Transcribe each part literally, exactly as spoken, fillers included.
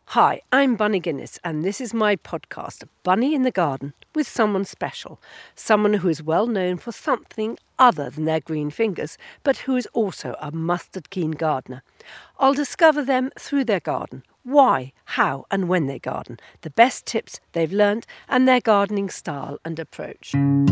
Hi, I'm Bunny Guinness, and this is my podcast, Bunny in the Garden, with someone special. Someone who is well known for something other than their green fingers, but who is also a mustard-keen gardener. I'll discover them through their garden, why, how, and when they garden, the best tips they've learnt, and their gardening style and approach.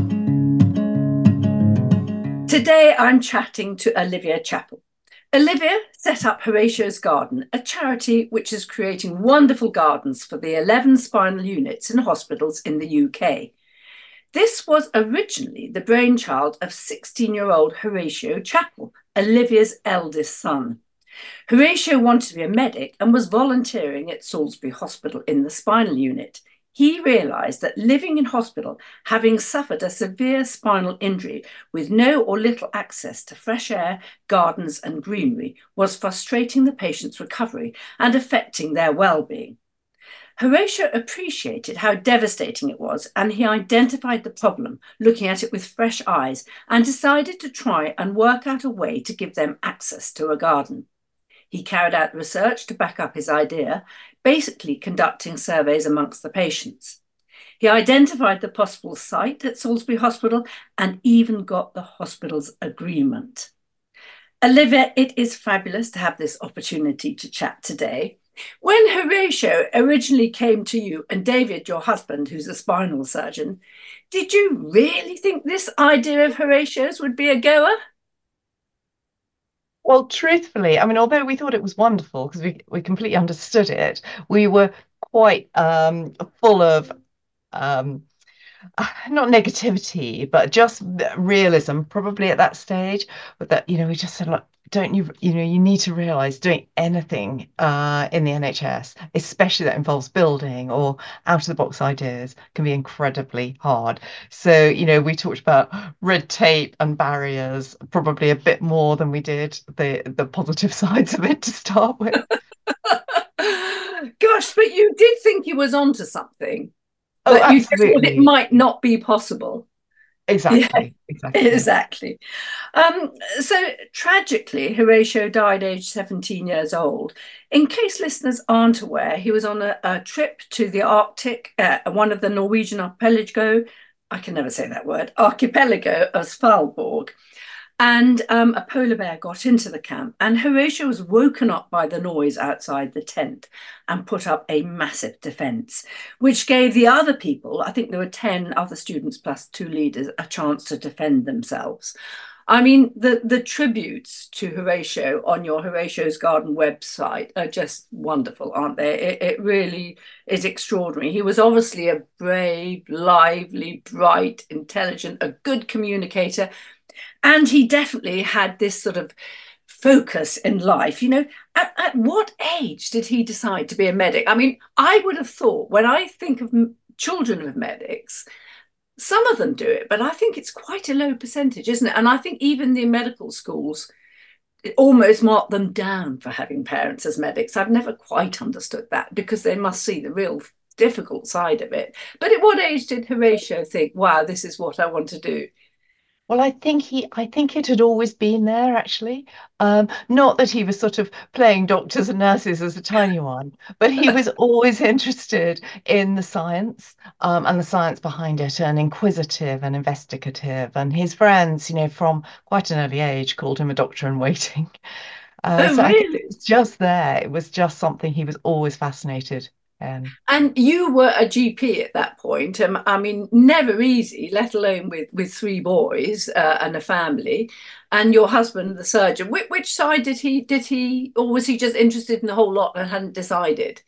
Today I'm chatting to Olivia Chappell. Olivia set up Horatio's Garden, a charity which is creating wonderful gardens for the eleven spinal units in hospitals in the U K. This was originally the brainchild of sixteen-year-old Horatio Chappell, Olivia's eldest son. Horatio wanted to be a medic and was volunteering at Salisbury Hospital in the spinal unit. He realised that living in hospital, having suffered a severe spinal injury with no or little access to fresh air, gardens and greenery, was frustrating the patient's recovery and affecting their well-being. Horatio appreciated how devastating it was, and he identified the problem, looking at it with fresh eyes, and decided to try and work out a way to give them access to a garden. He carried out research to back up his idea, basically conducting surveys amongst the patients. He identified the possible site at Salisbury Hospital and even got the hospital's agreement. Olivia, it is fabulous to have this opportunity to chat today. When Horatio originally came to you and David, your husband, who's a spinal surgeon, did you really think this idea of Horatio's would be a goer? Well, truthfully, I mean, although we thought it was wonderful because we, we completely understood it, we were quite um, full of um, not negativity, but just realism, probably at that stage. But that, you know, we just said, look, don't you, you know, you need to realize doing anything uh, in the N H S, especially that involves building or out of the box ideas, can be incredibly hard. So, you know, we talked about red tape and barriers, probably a bit more than we did the the positive sides of it to start with. Gosh, but you did think he was onto something, Oh, that you just thought it absolutely. might not be possible. Yeah, Exactly. Exactly. exactly. Um, so tragically, Horatio died aged seventeen years old. In case listeners aren't aware, he was on a, a trip to the Arctic, uh, one of the Norwegian archipelago, I can never say that word, archipelago of Svalbard. And um, a polar bear got into the camp, and Horatio was woken up by the noise outside the tent and put up a massive defence, which gave the other people, I think there were ten other students plus two leaders, a chance to defend themselves. I mean, the, the tributes to Horatio on your Horatio's Garden website are just wonderful, aren't they? It, it really is extraordinary. He was obviously a brave, lively, bright, intelligent, a good communicator, and he definitely had this sort of focus in life. You know, at, at what age did he decide to be a medic? I mean, I would have thought when I think of children of medics, some of them do it, but I think it's quite a low percentage, isn't it? And I think even the medical schools almost mark them down for having parents as medics. I've never quite understood that because they must see the real difficult side of it. But at what age did Horatio think, wow, this is what I want to do? Well, I think he, I think it had always been there, actually. Um, not that he was sort of playing doctors and nurses as a tiny one, but he was always interested in the science, um, and the science behind it, and inquisitive and investigative. And his friends, you know, from quite an early age, called him a doctor in waiting. Uh, Oh, so I think really? it was just there. It was just something he was always fascinated in. And you were a G P at that point. Um, I mean, never easy, let alone with with three boys uh, and a family, and your husband, the surgeon. Which, which side did he did he, or was he just interested in the whole lot and hadn't decided?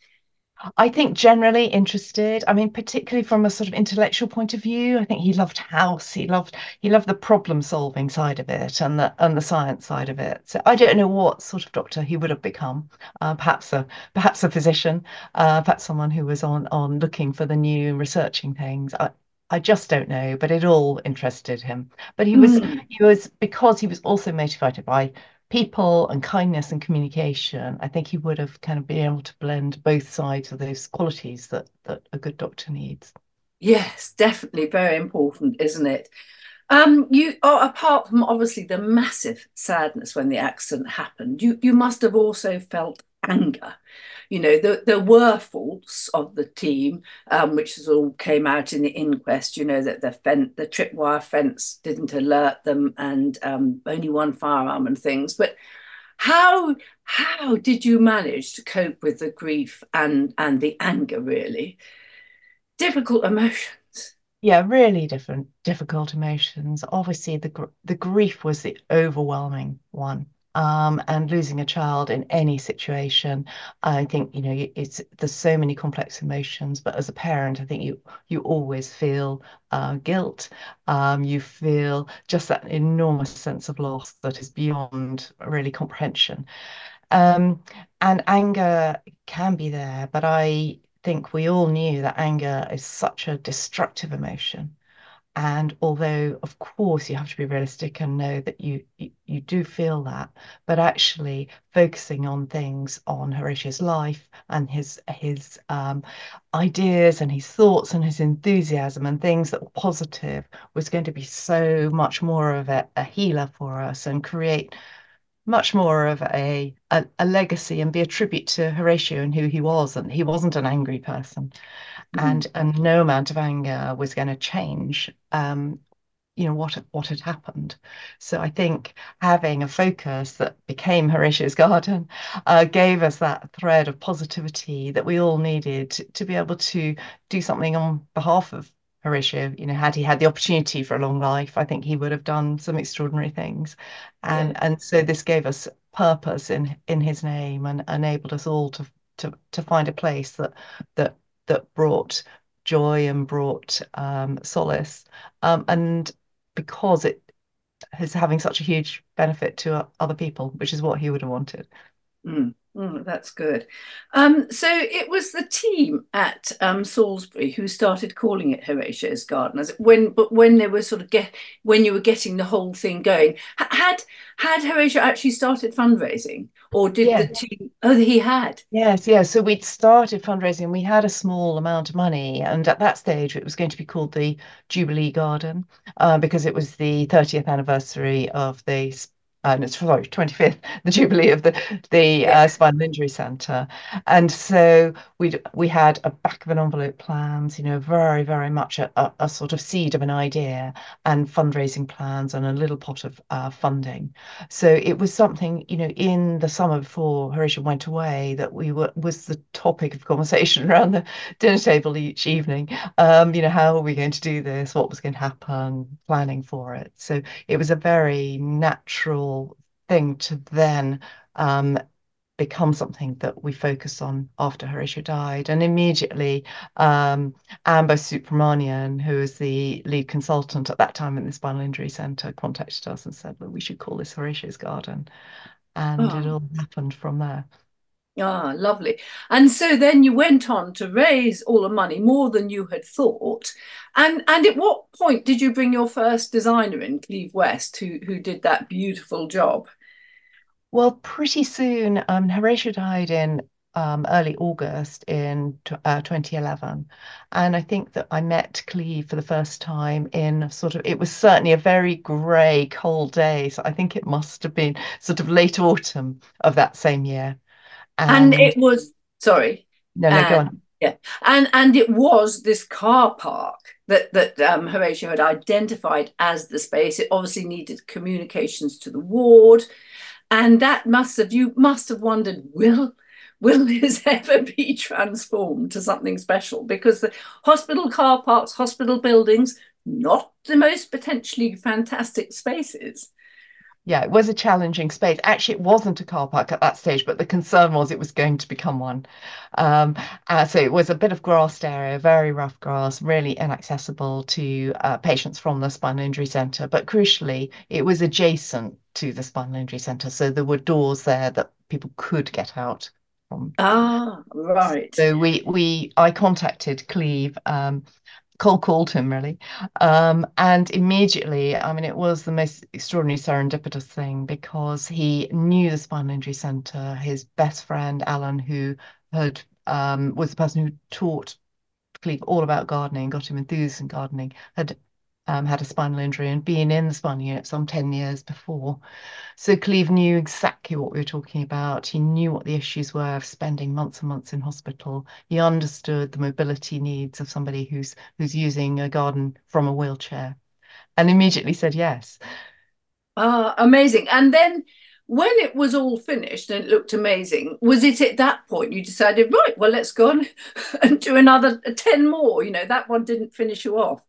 I think generally interested. I mean, particularly from a sort of intellectual point of view, I think he loved house. He loved he loved the problem solving side of it and the and the science side of it. So I don't know what sort of doctor he would have become. Uh, perhaps a perhaps a physician, uh, perhaps someone who was on on looking for the new and researching things. I, I just don't know, but it all interested him. But he was Mm. he was because he was also motivated by people and kindness and communication. I think he would have kind of been able to blend both sides of those qualities that that a good doctor needs. Yes, definitely very important, isn't it? Um, you, oh, apart from obviously the massive sadness when the accident happened, you you must have also felt anger. You know, there, there were faults of the team, um, which all came out in the inquest. You know that the fen- the tripwire fence didn't alert them, and um, only one firearm and things. But how how did you manage to cope with the grief and and the anger? Really difficult emotions. Yeah, really different, difficult emotions. Obviously, the gr the grief was the overwhelming one. Um, and losing a child in any situation, I think, you know, it's there's so many complex emotions. But as a parent, I think you you always feel uh, guilt. Um, you feel just that enormous sense of loss that is beyond really comprehension. Um, and anger can be there, but I think we all knew that anger is such a destructive emotion. And although, of course, you have to be realistic and know that you you, you do feel that, but actually focusing on things on Horatio's life and his his um, ideas and his thoughts and his enthusiasm and things that were positive was going to be so much more of a, a healer for us and create much more of a, a a legacy and be a tribute to Horatio and who he was. And he wasn't an angry person, Mm. and and no amount of anger was going to change um, you know what what had happened. So I think having a focus that became Horatio's Garden uh, gave us that thread of positivity that we all needed to, to be able to do something on behalf of Horatio. You know, had he had the opportunity for a long life, I think he would have done some extraordinary things. Yeah. And and so this gave us purpose in in his name and enabled us all to to to find a place that that that brought joy and brought um, solace. Um, and because it is having such a huge benefit to uh, other people, which is what he would have wanted. Mm, mm, that's good. Um, so it was the team at um, Salisbury who started calling it Horatio's Garden. As when, but when they were sort of get when you were getting the whole thing going, had had Horatio actually started fundraising, or did the Yeah. team? Oh, he had. Yes, yes. So we'd started fundraising. We had a small amount of money, and at that stage, it was going to be called the Jubilee Garden, uh, because it was the thirtieth anniversary of the, uh, no, sorry, twenty-fifth, the Jubilee of the the Yeah. uh, Spinal Injury Centre. And so we we had a back of an envelope plans, you know, very very much a, a, a sort of seed of an idea, and fundraising plans, and a little pot of uh, funding. So it was something, you know, in the summer before Horatio went away that we were was the topic of conversation around the dinner table each evening. Um, you know, how are we going to do this? What was going to happen? Planning for it. So it was a very natural thing to then um, become something that we focused on after Horatio died. And immediately, um, Amber Subramanian, who was the lead consultant at that time in the Spinal Injury Centre, contacted us and said, well, we should call this Horatio's Garden. And it Oh, all happened from there. ah, lovely. And so then you went on to raise all the money, more than you had thought. And and at what point did you bring your first designer in, Cleve West, who who did that beautiful job? Well, pretty soon, um, Horatio died in um, early August in tw- uh, twenty eleven. And I think that I met Cleve for the first time in sort of, it was certainly a very grey, cold day. So I think it must have been sort of late autumn of that same year. And And it was, sorry, no, no, go uh, on. yeah, and and it was this car park that that um, Horatio had identified as the space. It obviously needed communications to the ward, and that must have you must have wondered, will will this ever be transformed to something special? Because the hospital car parks, hospital buildings, not the most potentially fantastic spaces. Yeah, it was a challenging space. Actually, it wasn't a car park at that stage, but the concern was it was going to become one. Um, uh, so it was a bit of grassed area, very rough grass, really inaccessible to uh, patients from the spinal injury centre. But crucially, it was adjacent to the spinal injury centre, so there were doors there that people could get out from. Ah, right. So we we I contacted Cleve, um, cold called him really. Um, and immediately, I mean, it was the most extraordinary serendipitous thing because he knew the Spinal Injury Centre. His best friend, Alan, who had um, was the person who taught Cleve all about gardening, got him enthused in gardening, had um, had a spinal injury and been in the spinal unit some ten years before. So Cleve knew exactly what we were talking about. He knew what the issues were of spending months and months in hospital. He understood the mobility needs of somebody who's who's using a garden from a wheelchair, and immediately said yes. Ah, amazing. And then when it was all finished and it looked amazing, was it at that point you decided, right, well, let's go on and do another ten more? You know, that one didn't finish you off.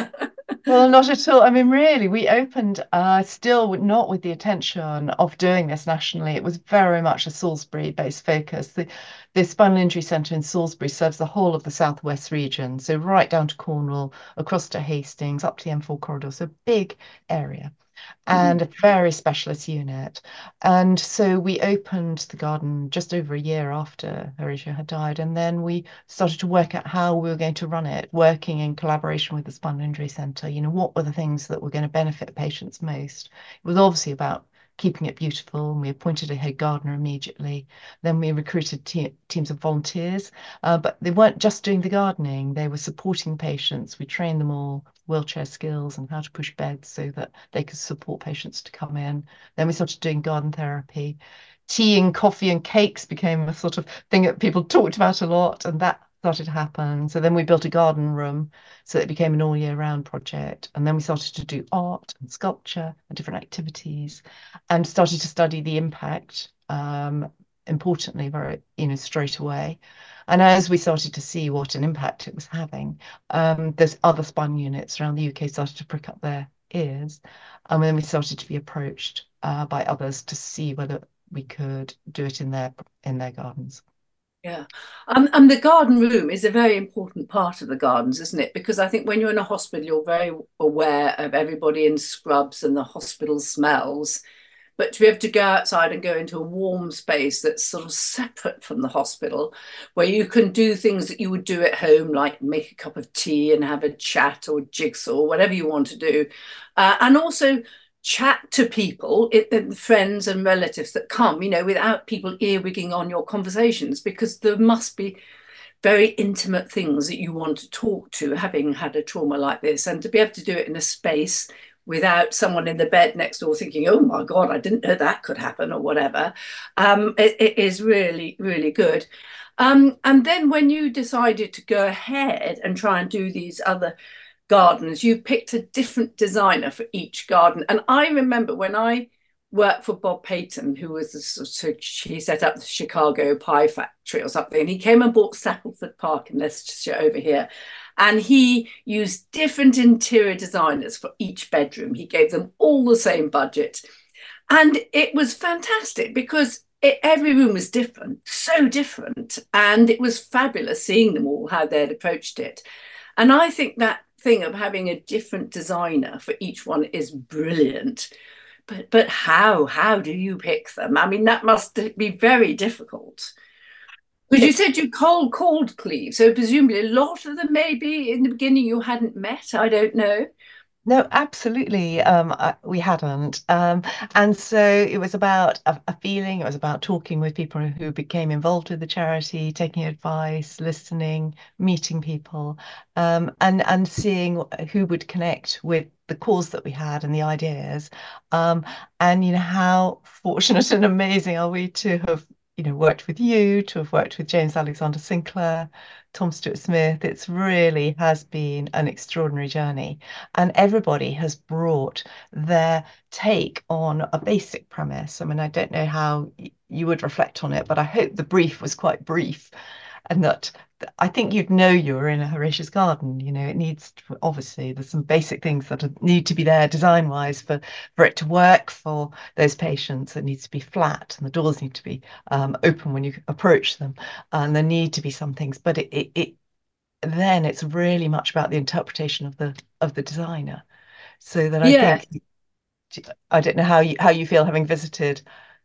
Well, not at all. I mean, really, we opened uh, still with- not with the intention of doing this nationally. It was very much a Salisbury-based focus. The, the Spinal Injury Centre in Salisbury serves the whole of the southwest region, so right down to Cornwall, across to Hastings, up to the M four corridor, so big area and a very specialist unit. And so we opened the garden just over a year after Horatio had died. And then we started to work out how we were going to run it, working in collaboration with the Spinal Injury Centre. You know, what were the things that were going to benefit patients most? It was obviously about keeping it beautiful. And we appointed a head gardener immediately. Then we recruited te teams of volunteers, uh, but they weren't just doing the gardening, they were supporting patients. We trained them all wheelchair skills and how to push beds so that they could support patients to come in. Then we started doing garden therapy. Tea and coffee and cakes became a sort of thing that people talked about a lot, and that started to happen. So then we built a garden room so it became an all year round project. And then we started to do art and sculpture and different activities and started to study the impact, um, importantly, very, you know, straight away. And as we started to see what an impact it was having, um, there's other spine units around the U K started to prick up their ears. And then we started to be approached uh, by others to see whether we could do it in their in their gardens. Yeah. Um, and the garden room is a very important part of the gardens, isn't it? Because I think when you're in a hospital, you're very aware of everybody in scrubs and the hospital smells. But to be able to go outside and go into a warm space that's sort of separate from the hospital, where you can do things that you would do at home, like make a cup of tea and have a chat or jigsaw, whatever you want to do. Uh, and also chat to people, it, it, friends and relatives that come, you know, without people earwigging on your conversations, because there must be very intimate things that you want to talk to, having had a trauma like this, and to be able to do it in a space without someone in the bed next door thinking, oh my God, I didn't know that could happen or whatever, um, it, it is really, really good. Um, and then when you decided to go ahead and try and do these other gardens, you picked a different designer for each garden. And I remember when I worked for Bob Payton, who was the, so he set up the Chicago Pie Factory or something, and he came and bought Stapleford Park in Leicestershire over here. And he used different interior designers for each bedroom. He gave them all the same budget. And it was fantastic because it, every room was different, so different. And it was fabulous seeing them all, how they'd approached it. And I think that thing of having a different designer for each one is brilliant. But but how how do you pick them? I mean, that must be very difficult. Because you It, said you cold called Cleve, so presumably a lot of them maybe in the beginning you hadn't met. I don't know. no, absolutely. Um, I, we hadn't. Um, and so it was about a, a feeling, it was about talking with people who became involved with the charity, taking advice, listening, meeting people, um, and, and seeing who would connect with the cause that we had and the ideas. Um, and, you know, how fortunate and amazing are we to have, you know, worked with you, to have worked with James Alexander Sinclair, Tom Stewart Smith. It's really has been an extraordinary journey and everybody has brought their take on a basic premise. I mean, I don't know how you would reflect on it, but I hope the brief was quite brief and that I think you'd know you were in a Horatius garden. You know, it needs to, obviously there's some basic things that need to be there design wise for for it to work for those patients. It needs to be flat and the doors need to be um, open when you approach them, and there need to be some things, but it, it, it then it's really much about the interpretation of the of the designer. So that I Yeah, think I don't know how you how you feel having visited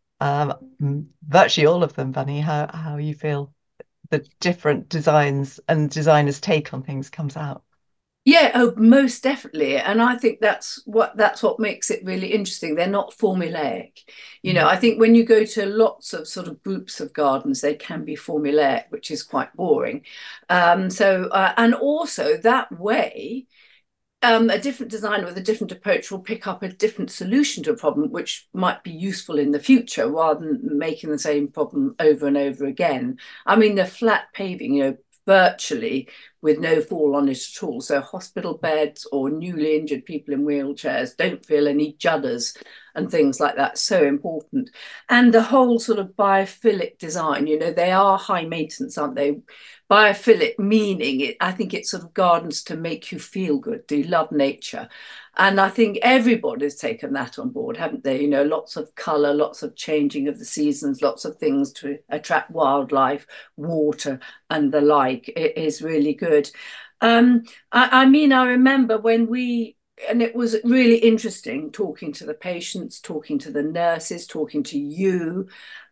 um, virtually all of them, Bunny. How how you feel the different designs and designers' take on things comes out. yeah, oh, most definitely. And I think that's what that's what makes it really interesting. They're not formulaic. You know, Mm. I think when you go to lots of sort of groups of gardens, they can be formulaic, which is quite boring. Um, so uh, and also that way. um, a different designer with a different approach will pick up a different solution to a problem, which might be useful in the future rather than making the same problem over and over again. I mean, the flat paving, you know, virtually with no fall on it at all. So hospital beds or newly injured people in wheelchairs don't feel any judders and things like that. So important. And the whole sort of biophilic design, you know, they are high maintenance, aren't they? Biophilic meaning it, I think it's sort of gardens to make you feel good. Do you love nature? And I think everybody's taken that on board, haven't they? You know, lots of colour, lots of changing of the seasons, lots of things to attract wildlife, water, and the like. It is really good. Um, I, I mean, I remember when we, and it was really interesting talking to the patients, talking to the nurses, talking to you.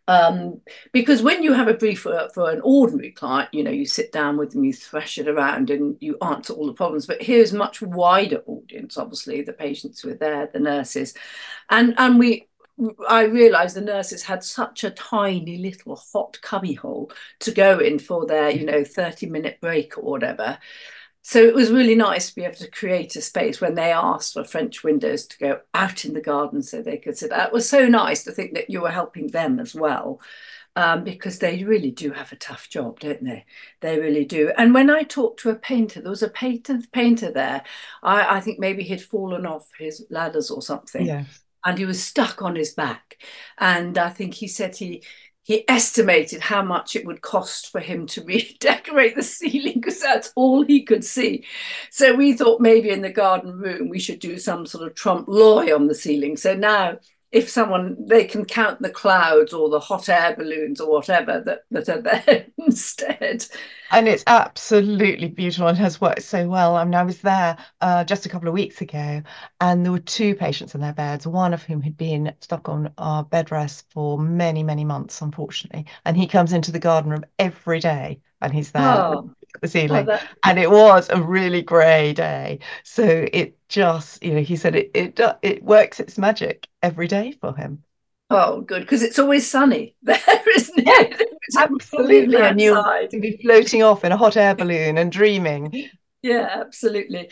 Um, because when you have a brief for, for an ordinary client, you know, you sit down with them, you thresh it around and you answer all the problems. But here's a much wider audience, obviously, the patients who are there, the nurses. And, and we, I realised the nurses had such a tiny little hot cubbyhole to go in for their, you know, thirty minute break or whatever. So it was really nice to be able to create a space when they asked for French windows to go out in the garden so they could sit. That was so nice to think that you were helping them as well, um, because they really do have a tough job, don't they? They really do. And when I talked to a painter, there was a painter, painter there. I, I think maybe he'd fallen off his ladders or something, Yes. and he was stuck on his back. And I think he said he he estimated how much it would cost for him to redecorate the ceiling because that's all he could see. So we thought maybe in the garden room we should do some sort of trompe l'oeil on the ceiling. So now if someone, they can count the clouds or the hot air balloons or whatever that, that are there instead. And it's absolutely beautiful and has worked so well. I mean, I was there uh, just a couple of weeks ago, and there were two patients in their beds, one of whom had been stuck on our bed rest for many, many months, unfortunately. And he comes into the garden room every day, and he's there looking Oh, at the oh ceiling. that, And it was a really grey day, so it just, you know, he said it it do- it works its magic every day for him. oh, good, because it's always sunny there, isn't Yeah, it? From being absolutely. And you'll outside. be floating off in a hot air balloon and dreaming. Yeah, absolutely.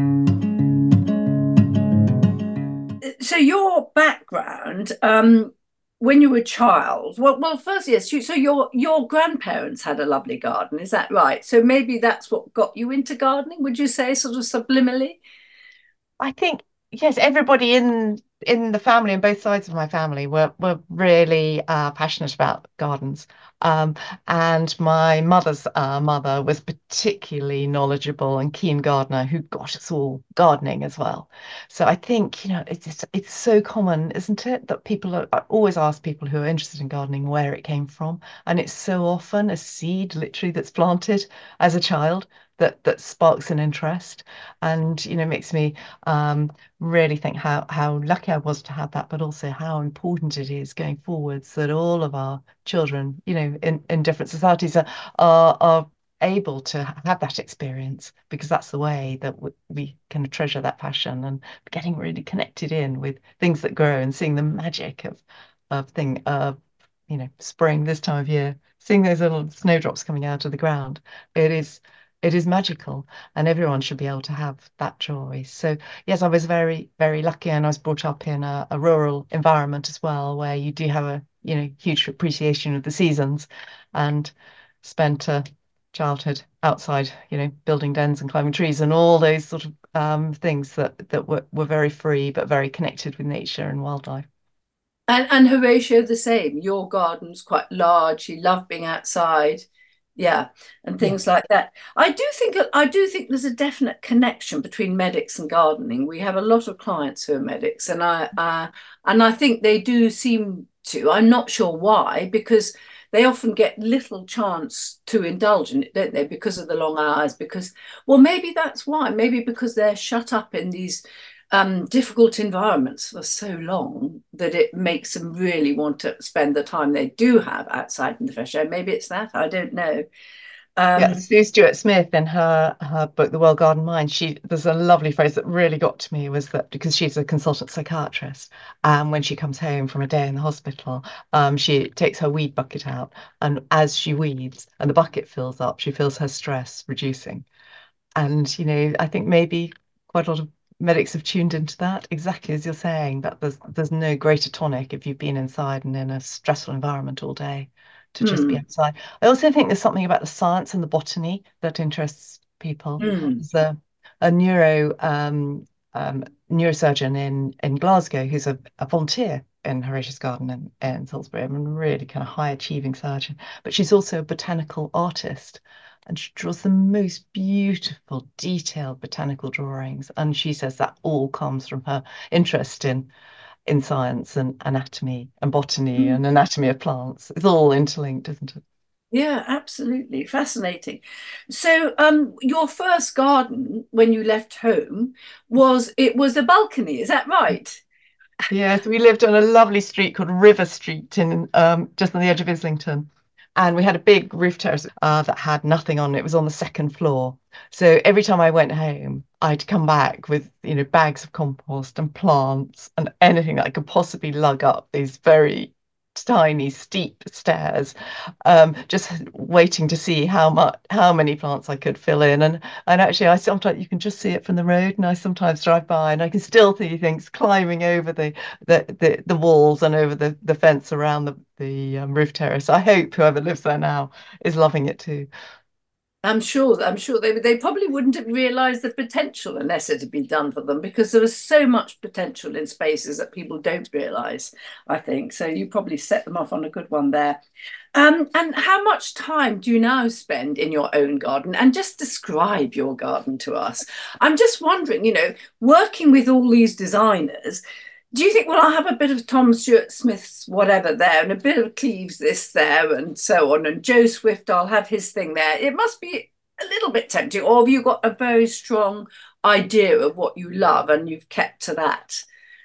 So your background, um, when you were a child, well, well, first, yes, you, so your your grandparents had a lovely garden, is that right? So maybe that's what got you into gardening, would you say, sort of subliminally? I think yes, everybody in in the family and both sides of my family were were really uh, passionate about gardens. Um, and my mother's uh, mother was particularly knowledgeable and keen gardener who got us all gardening as well. So I think, you know, it's just, it's so common, isn't it, that people are, I always ask people who are interested in gardening where it came from, and it's so often a seed literally that's planted as a child that that sparks an interest, and you know makes me um, really think how how lucky I was to have that, but also how important it is going forwards that all of our children, you know, in, in different societies are, are are able to have that experience, because that's the way that we, we can treasure that passion and getting really connected in with things that grow and seeing the magic of of thing of you know spring this time of year, seeing those little snowdrops coming out of the ground. It is it is magical, and everyone should be able to have that joy. So yes, I was very, very lucky, and I was brought up in a, a rural environment as well, where you do have a, you know, huge appreciation of the seasons, and spent a childhood outside, you know, building dens and climbing trees and all those sort of um, things that that were, were very free but very connected with nature and wildlife. And and Horatio the same. Your garden's quite large. He loved being outside. Yeah, and things Yes. like that. I do think I do think there's a definite connection between medics and gardening. We have a lot of clients who are medics, and I uh, and I think they do seem to. I'm not sure why, because they often get little chance to indulge in it, don't they? Because of the long hours. Because well, maybe that's why. Maybe because they're shut up in these um, difficult environments for so long that it makes them really want to spend the time they do have outside in the fresh air. Maybe it's that. I don't know. Yeah, Um, Sue Stuart Smith in her her book The Well Garden Mind, she there's a lovely phrase that really got to me, was that because she's a consultant psychiatrist, and when she comes home from a day in the hospital, um, she takes her weed bucket out, and as she weeds and the bucket fills up, she feels her stress reducing. And you know, I think maybe quite a lot of medics have tuned into that, exactly as you're saying, that there's there's no greater tonic if you've been inside and in a stressful environment all day to just be Mm, outside. I also think there's something about the science and the botany that interests people. mm. There's a, a neuro um, um, neurosurgeon in in Glasgow who's a, a volunteer in Horatius Garden in, in Salisbury, a really kind of high achieving surgeon, but she's also a botanical artist. And she draws the most beautiful, detailed botanical drawings. And she says that all comes from her interest in in science and anatomy and botany Mm. and anatomy of plants. It's all interlinked, isn't it? Yeah, absolutely. Fascinating. So, um, your first garden when you left home was it was a balcony, is that right? Yes, we lived on a lovely street called River Street in um, just on the edge of Islington. And we had a big roof terrace uh, that had nothing on it. It was on the second floor. So every time I went home, I'd come back with, you know, bags of compost and plants and anything that I could possibly lug up these very tiny, steep stairs, um, just waiting to see how much, how many plants I could fill in. And and actually, I sometimes you can just see it from the road, and I sometimes drive by, and I can still see things climbing over the the the, the walls and over the the fence around the the um, roof terrace. I hope whoever lives there now is loving it too. I'm sure, I'm sure they they probably wouldn't have realised the potential unless it had been done for them because there was so much potential in spaces that people don't realise, I think. So you probably set them off on a good one there. Um, and how much time do you now spend in your own garden? And just describe your garden to us. I'm just wondering, you know, working with all these designers, do you think, well, I'll have a bit of Tom Stewart Smith's whatever there and a bit of Cleves this there and so on, and Joe Swift, I'll have his thing there. It must be a little bit tempting, or have you got a very strong idea of what you love and you've kept to that?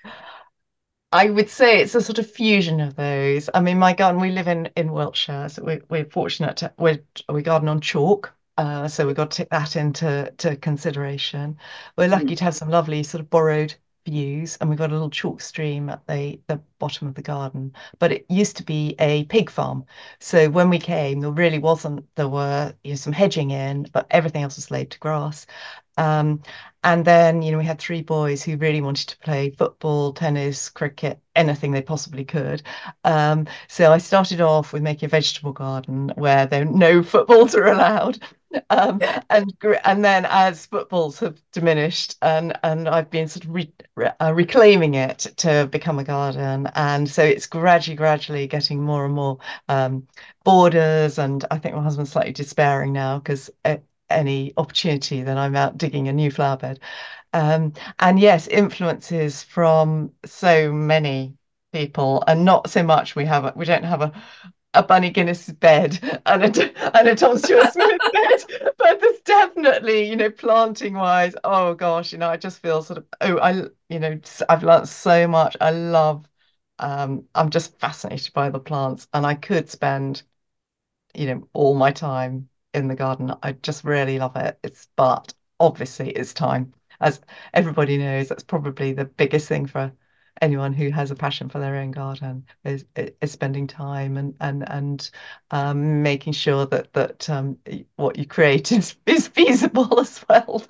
I would say it's a sort of fusion of those. I mean, my garden, we live in in Wiltshire, so we, we're fortunate to we we garden on chalk. Uh, so we've got to take that into to consideration. We're Mm. lucky to have some lovely sort of borrowed views, and we've got a little chalk stream at the the bottom of the garden. But it used to be a pig farm, so when we came, there really wasn't. There were, you know, some hedging in, but everything else was laid to grass. Um, and then, you know, we had three boys who really wanted to play football, tennis, cricket, anything they possibly could. Um, so I started off with making a vegetable garden where there no footballs are allowed. Um, Yeah. and and then as footballs have diminished, and and I've been sort of re, re, uh, reclaiming it to become a garden, and so it's gradually, gradually getting more and more um, borders. And I think my husband's slightly despairing now because any opportunity, then I'm out digging a new flower bed. Um, and yes, influences from so many people, and not so much we have a, we don't have a a Bunny Guinness bed and a and a Tom Stewart Smith bed, but there's definitely, you know, planting wise, oh gosh, you know, I just feel sort of oh I you know I've learned so much. I love um I'm just fascinated by the plants, and I could spend, you know, all my time in the garden. I just really love it. It's but obviously it's time. As everybody knows, that's probably the biggest thing for anyone who has a passion for their own garden is is spending time and and and um, making sure that that um, what you create is is feasible as well.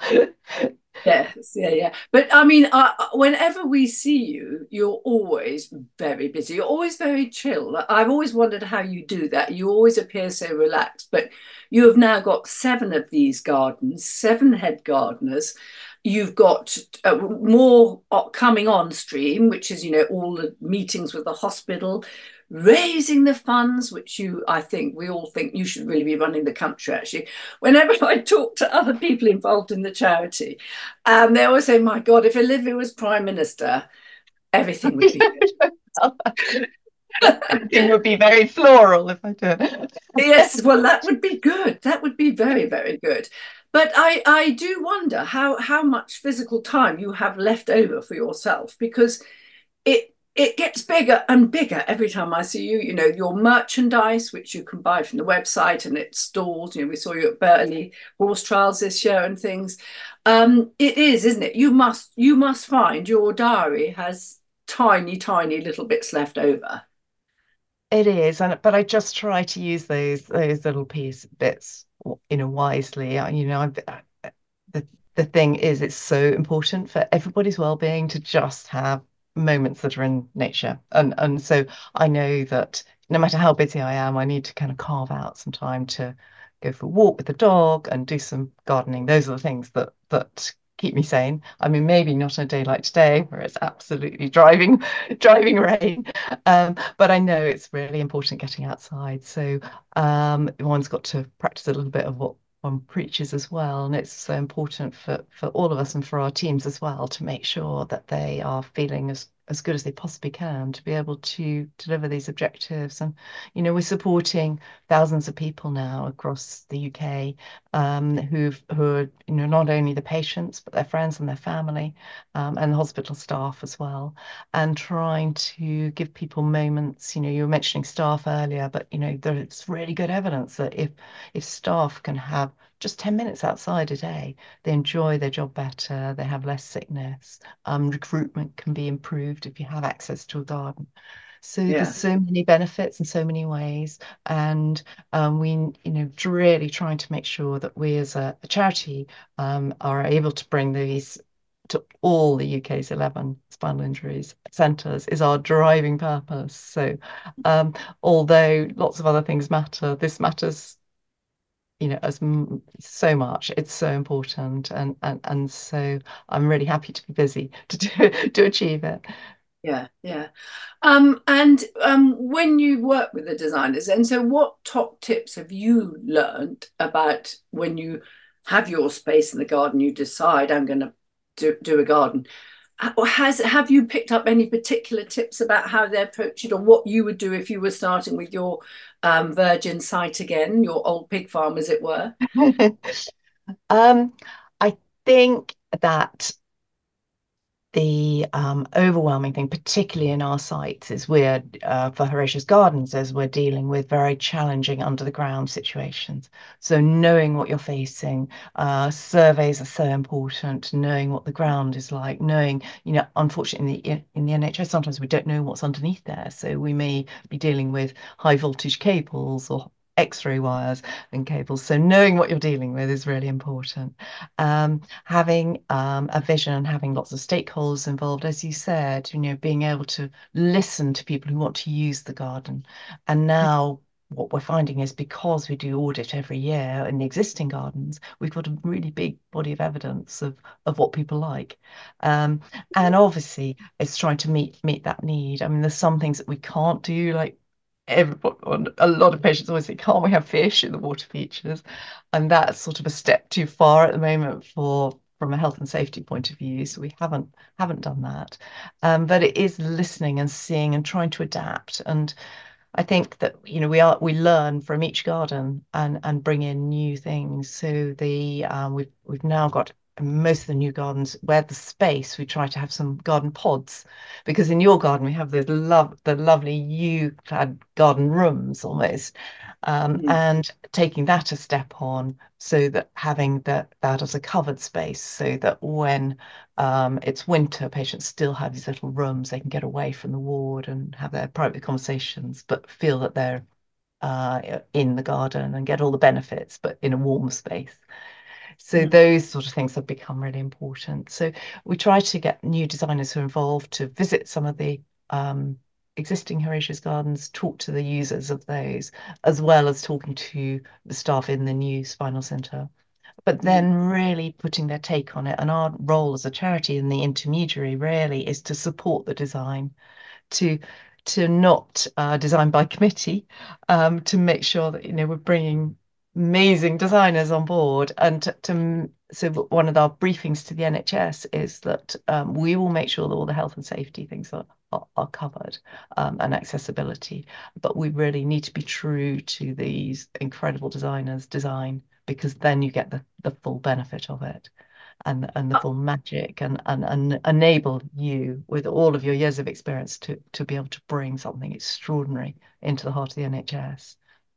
Yes, yeah, yeah. But I mean, uh, whenever we see you, you're always very busy. You're always very chill. I've always wondered how you do that. You always appear so relaxed, but you have now got seven of these gardens, seven head gardeners. You've got uh, more uh, coming on stream, which is, you know, all the meetings with the hospital, raising the funds, which you, I think, we all think you should really be running the country, actually. Whenever I talk to other people involved in the charity, um, they always say, my God, if Olivia was Prime Minister, everything would be good. Everything would be very floral if I did. Yes, well, that would be good. That would be very, very good. But I, I do wonder how, how much physical time you have left over for yourself because it it gets bigger and bigger every time I see you. You know, your merchandise, which you can buy from the website and it's stores. You know, we saw you at Burley horse trials this year and things. Um, it is, isn't it? You must you must find your diary has tiny, tiny little bits left over. It is, and but I just try to use those those little piece bits, you know, wisely. I- You know, I, the the thing is, it's so important for everybody's well-being to just have moments that are in nature. And and so I know that no matter how busy I am, I need to kind of carve out some time to go for a walk with the dog and do some gardening. Those are the things that that keep me sane. I mean, maybe not on a day like today where it's absolutely driving driving rain. Um, but I know it's really important getting outside. So um, one's got to practice a little bit of what one preaches as well. And it's so important for, for all of us and for our teams as well to make sure that they are feeling as, as good as they possibly can to be able to deliver these objectives. And, you know, we're supporting thousands of people now across the U K um, who've, who are, you know, not only the patients, but their friends and their family um, and the hospital staff as well. And trying to give people moments, you know, you were mentioning staff earlier, but, you know, there's really good evidence that if if staff can have just ten minutes outside a day, they enjoy their job better, they have less sickness. Um, recruitment can be improved if you have access to a garden. So there's Yeah. so many benefits in so many ways, and um, we, you know, really trying to make sure that we as a, a charity um, are able to bring these to all the U K's eleven spinal injuries centres is our driving purpose. So, um, although lots of other things matter, this matters, you know, as m so much. It's so important, and and and so I'm really happy to be busy to do to achieve it. Yeah, yeah. Um, and um, when you work with the designers, and so what top tips have you learned about when you have your space in the garden, you decide I'm going to do, do a garden? Or has have you picked up any particular tips about how they approach it, or what you would do if you were starting with your um, virgin site again, your old pig farm, as it were? Um, I think that the um, overwhelming thing, particularly in our sites, is we're uh, for Horatius Gardens, as we're dealing with very challenging under the ground situations. So knowing what you're facing, uh, surveys are so important. Knowing what the ground is like, knowing, you know, unfortunately in the in the N H S sometimes we don't know what's underneath there. So we may be dealing with high voltage cables or X-ray wires and cables. So knowing what you're dealing with is really important. Um, having um, a vision and having lots of stakeholders involved, as you said, you know, being able to listen to people who want to use the garden. And now what we're finding is because we do audit every year in the existing gardens, we've got a really big body of evidence of, of what people like. Um, and obviously it's trying to meet meet that need. I mean, there's some things that we can't do, like everybody, a lot of patients always say, can't we have fish in the water features? And that's sort of a step too far at the moment for from a health and safety point of view. So we haven't haven't done that. Um, but it is listening and seeing and trying to adapt. And I think that, you know, we are we learn from each garden and and bring in new things. So the um, we've we've now got most of the new gardens where the space we try to have some garden pods, because in your garden we have the love the lovely yew clad garden rooms almost, um, Mm. and taking that a step on so that having that that as a covered space so that when um, it's winter, patients still have these little rooms. They can get away from the ward and have their private conversations, but feel that they're uh, in the garden and get all the benefits, but in a warm space. So Mm. those sort of things have become really important. So we try to get new designers who are involved to visit some of the um, existing Horatius Gardens, talk to the users of those, as well as talking to the staff in the new spinal centre, but Mm. then really putting their take on it. And our role as a charity and the intermediary really is to support the design, to to not uh, design by committee, um, to make sure that, you know, we're bringing amazing designers on board. And to, to so one of our briefings to the N H S is that um, we will make sure that all the health and safety things are are, are covered, um, and accessibility. But we really need to be true to these incredible designers' design, because then you get the, the full benefit of it and and the full magic, and, and and enable you with all of your years of experience to to be able to bring something extraordinary into the heart of the N H S.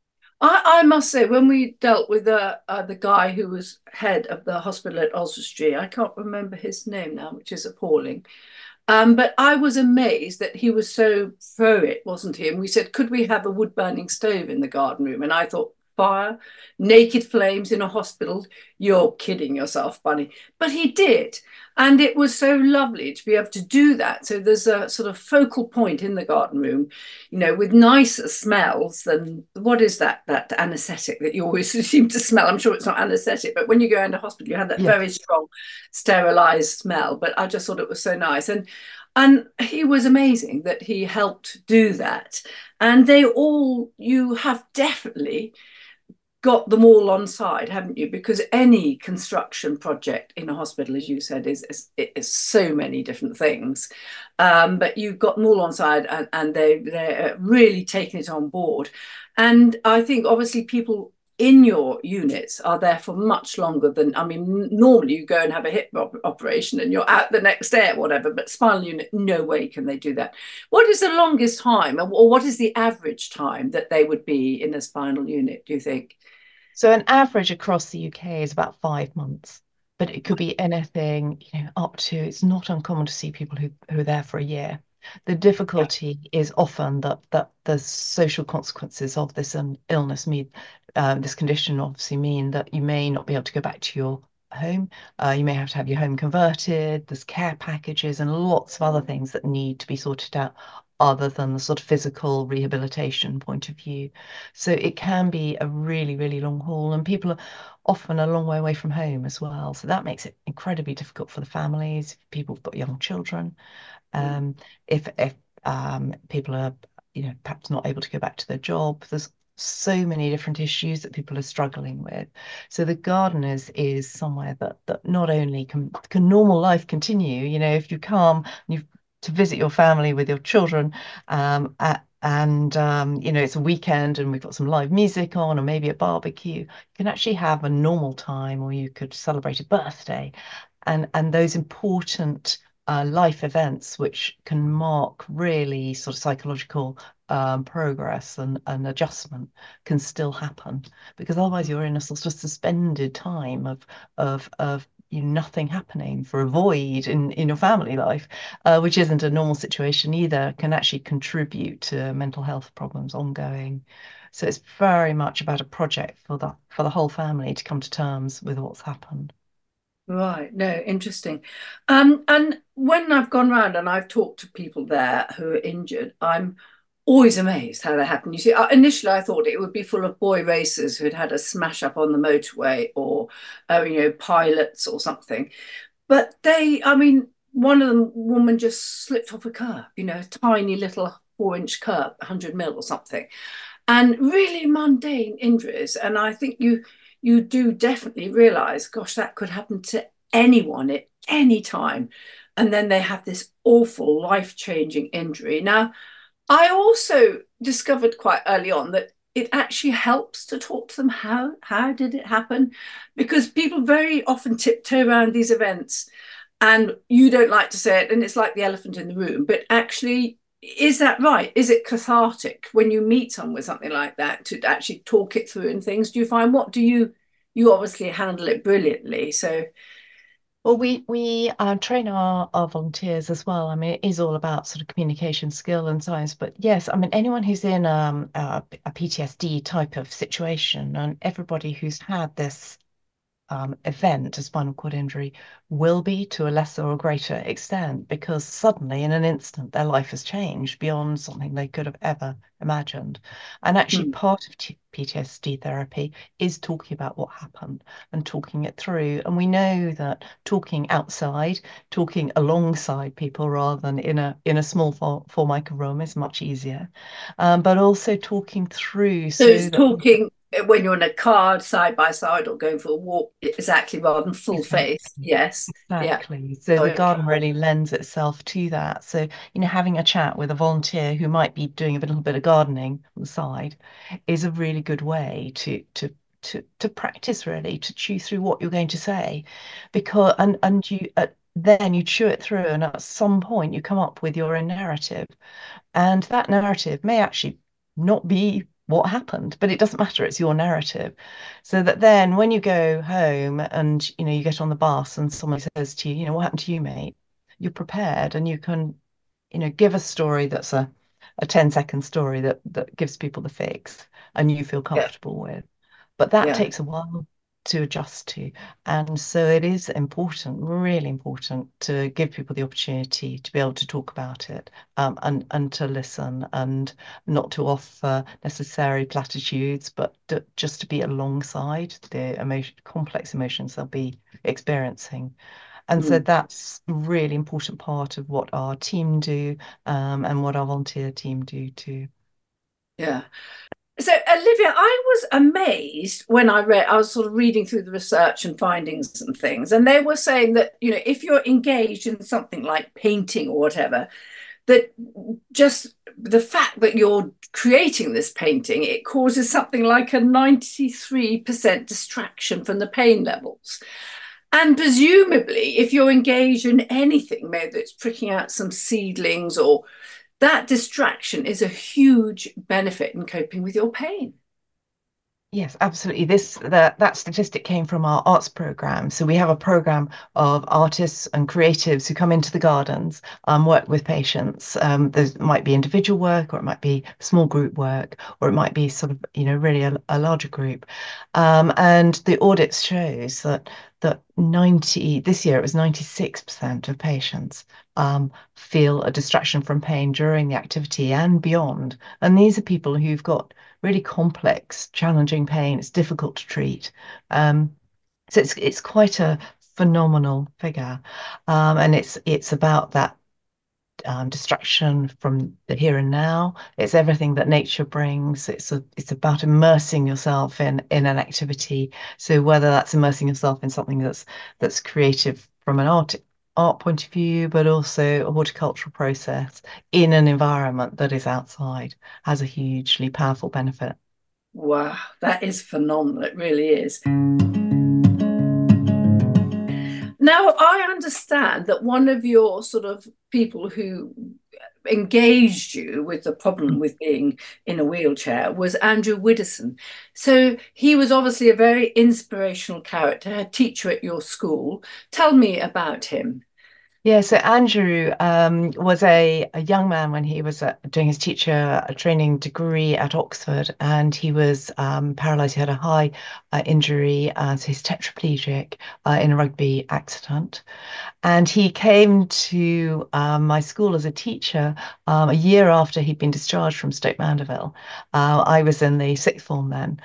I, I must say, when we dealt with the uh, the guy who was head of the hospital at Oswestry, I can't remember his name now, which is appalling. Um, but I was amazed that he was so pro it, wasn't he? And we said, could we have a wood burning stove in the garden room? And I thought, fire, naked flames in a hospital. You're kidding yourself, Bunny. But he did. And it was so lovely to be able to do that. So there's a sort of focal point in the garden room, you know, with nicer smells than what is that, that anesthetic that you always seem to smell? I'm sure it's not anesthetic, but when you go into hospital, you have that Yes. very strong sterilized smell. But I just thought it was so nice. And and he was amazing that he helped do that. And they all, you have definitely got them all on side, haven't you? Because any construction project in a hospital, as you said, is is, is so many different things. Um, but you've got them all on side, and, and they they're really taking it on board. And I think obviously people in your units are there for much longer than, I mean, normally you go and have a hip op operation and you're out the next day or whatever, but spinal unit, no way can they do that. What is the longest time, or what is the average time that they would be in a spinal unit, do you think? So an average across the U K is about five months, but it could be anything, you know, up to, it's not uncommon to see people who, who are there for a year. The Yeah. difficulty is often that that the social consequences of this um, illness mean um, this condition obviously mean that you may not be able to go back to your home. Uh, you may have to have your home converted. There's care packages and lots of other things that need to be sorted out other than the sort of physical rehabilitation point of view. So it can be a really, really long haul, and people are often a long way away from home as well. So that makes it incredibly difficult for the families, people who've got young children. Mm. Um, if if um, people are, you know, perhaps not able to go back to their job, there's so many different issues that people are struggling with. So the gardeners is somewhere that that not only can can normal life continue, you know, if you come and you to visit your family with your children, um, at, and um, you know, it's a weekend and we've got some live music on, or maybe a barbecue, you can actually have a normal time, or you could celebrate a birthday, and and those important uh, life events which can mark really sort of psychological um, progress and, and adjustment can still happen, because otherwise you're in a sort of suspended time of of of you know, nothing happening, for a void in in your family life, uh, which isn't a normal situation either, can actually contribute to mental health problems ongoing. So it's very much about a project for the for the whole family to come to terms with what's happened. Right, no, interesting. Um, and when I've gone round and I've talked to people there who are injured, I'm always amazed how that happened. You see, uh, initially I thought it would be full of boy racers who'd had a smash up on the motorway, or, uh, you know, pilots or something. But they, I mean, one of them, woman just slipped off a curb, you know, a tiny little four inch curb, one hundred mil or something, and really mundane injuries. And I think you you do definitely realize, gosh, that could happen to anyone at any time. And then they have this awful life changing injury. Now, I also discovered quite early on that it actually helps to talk to them. How how did it happen? Because people very often tiptoe around these events, and you don't like to say it, and it's like the elephant in the room. But actually, is that right? Is it cathartic when you meet someone with something like that to actually talk it through and things? Do you find, what do you you obviously handle it brilliantly? So Well, we we uh, train our, our volunteers as well. I mean, it is all about sort of communication skill and science. But yes, I mean, anyone who's in um, a, a P T S D type of situation, and everybody who's had this um, event, a spinal cord injury, will be to a lesser or greater extent, because suddenly, in an instant, their life has changed beyond something they could have ever imagined. And actually, hmm. part of t P T S D therapy is talking about what happened and talking it through. And we know that talking outside, talking alongside people rather than in a in a small four, formica room is much easier. Um, but also talking through So so it's that talking when you're in a car side by side or going for a walk, exactly, rather than full face. exactly. Yes. Yeah. Exactly. So the Okay. garden really lends itself to that. So, you know, having a chat with a volunteer who might be doing a little bit of gardening on the side is a really good way to to to to practice, really, to chew through what you're going to say, because and and you uh, then you chew it through, and at some point you come up with your own narrative, and that narrative may actually not be what happened, but it doesn't matter. It's your narrative. So that then when you go home and, you know, you get on the bus and someone says to you, you know, what happened to you, mate? You're prepared, and you can, you know, give a story that's a, a ten second story that, that gives people the fix and you feel Yeah. comfortable with. but that Yeah. takes a while to adjust to. And so it is important, really important, to give people the opportunity to be able to talk about it, um, and and to listen, and not to offer necessary platitudes, but to, just to be alongside the emotion, complex emotions they'll be experiencing. And so Mm. that's a really important part of what our team do, um, and what our volunteer team do too. Yeah. So, Olivia, I was amazed when I read, I was sort of reading through the research and findings and things, and they were saying that, you know, if you're engaged in something like painting or whatever, that just the fact that you're creating this painting, it causes something like a ninety-three percent distraction from the pain levels. And presumably, if you're engaged in anything, maybe it's pricking out some seedlings, or that distraction is a huge benefit in coping with your pain. Yes, absolutely. This that that statistic came from our arts program. So we have a program of artists and creatives who come into the gardens, um, work with patients. Um, there might be individual work, or it might be small group work, or it might be sort of, you know, really a, a larger group. Um, and the audits shows that that ninety this year it was ninety-six percent of patients um, feel a distraction from pain during the activity and beyond. And these are people who've got really complex, challenging pain. It's difficult to treat. Um, so it's it's quite a phenomenal figure, um, and it's it's about that um, distraction from the here and now. It's everything that nature brings. It's a, it's about immersing yourself in in an activity. So whether that's immersing yourself in something that's that's creative from an art art point of view, but also a horticultural process in an environment that is outside, has a hugely powerful benefit. Wow, that is phenomenal. It really is. Now, I understand that one of your sort of people who engaged you with the problem with being in a wheelchair was Andrew Widdowson. So he was obviously a very inspirational character, a teacher at your school. Tell me about him. Yeah, so Andrew um, was a, a young man when he was uh, doing his teacher training degree at Oxford, and he was um, paralyzed. He had a high uh, injury, uh, so he's tetraplegic uh, in a rugby accident. And he came to um, my school as a teacher um, a year after he'd been discharged from Stoke Mandeville. Uh, I was in the sixth form then,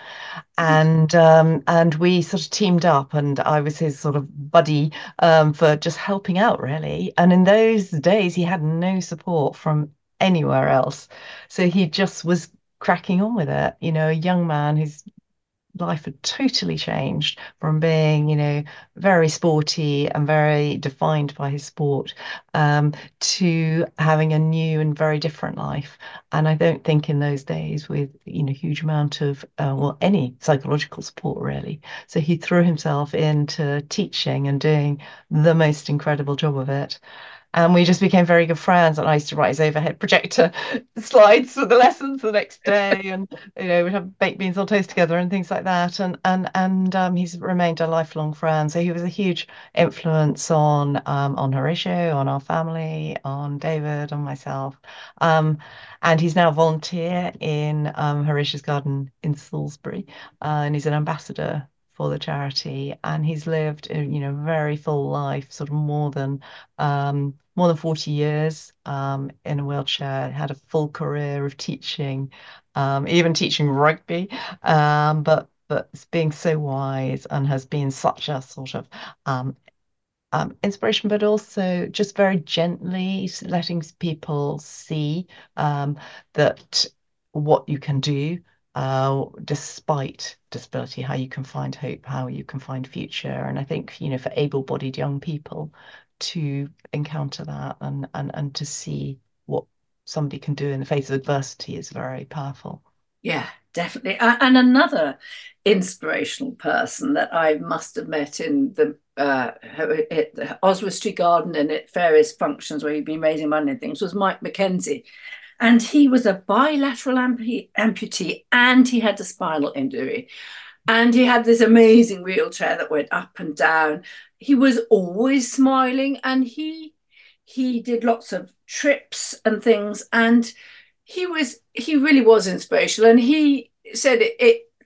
and um, and we sort of teamed up, and I was his sort of buddy um, for just helping out, really. And in those days, he had no support from anywhere else, so he just was cracking on with it. You know, a young man who's life had totally changed from being, you know, very sporty and very defined by his sport, um, to having a new and very different life. And I don't think in those days, with, you know, huge amount of, uh, well, any psychological support really. So he threw himself into teaching and doing the most incredible job of it. And we just became very good friends. And I used to write his overhead projector slides for the lessons the next day, and you know we'd have baked beans on toast together and things like that. And and and um, he's remained a lifelong friend. So he was a huge influence on um, on Horatio, on our family, on David, on myself. Um, and he's now a volunteer in um, Horatio's Garden in Salisbury, uh, and he's an ambassador for the charity. And he's lived, a, you know, very full life, sort of more than um, more than forty years um, in a wheelchair, had a full career of teaching, um, even teaching rugby, um, but but being so wise, and has been such a sort of um, um, inspiration, but also just very gently letting people see um, that what you can do, uh, despite disability, how you can find hope, how you can find future. And I think, you know, for able-bodied young people to encounter that, and, and, and to see what somebody can do in the face of adversity is very powerful. Yeah, definitely. And another inspirational person that I must have met in the uh, at the Oswestry Garden and at various functions where he'd been raising money and things was Mike McKenzie. And he was a bilateral amputee and he had a spinal injury. And he had this amazing wheelchair that went up and down. He was always smiling and he he did lots of trips and things. And he was he really was inspirational. And he said it, it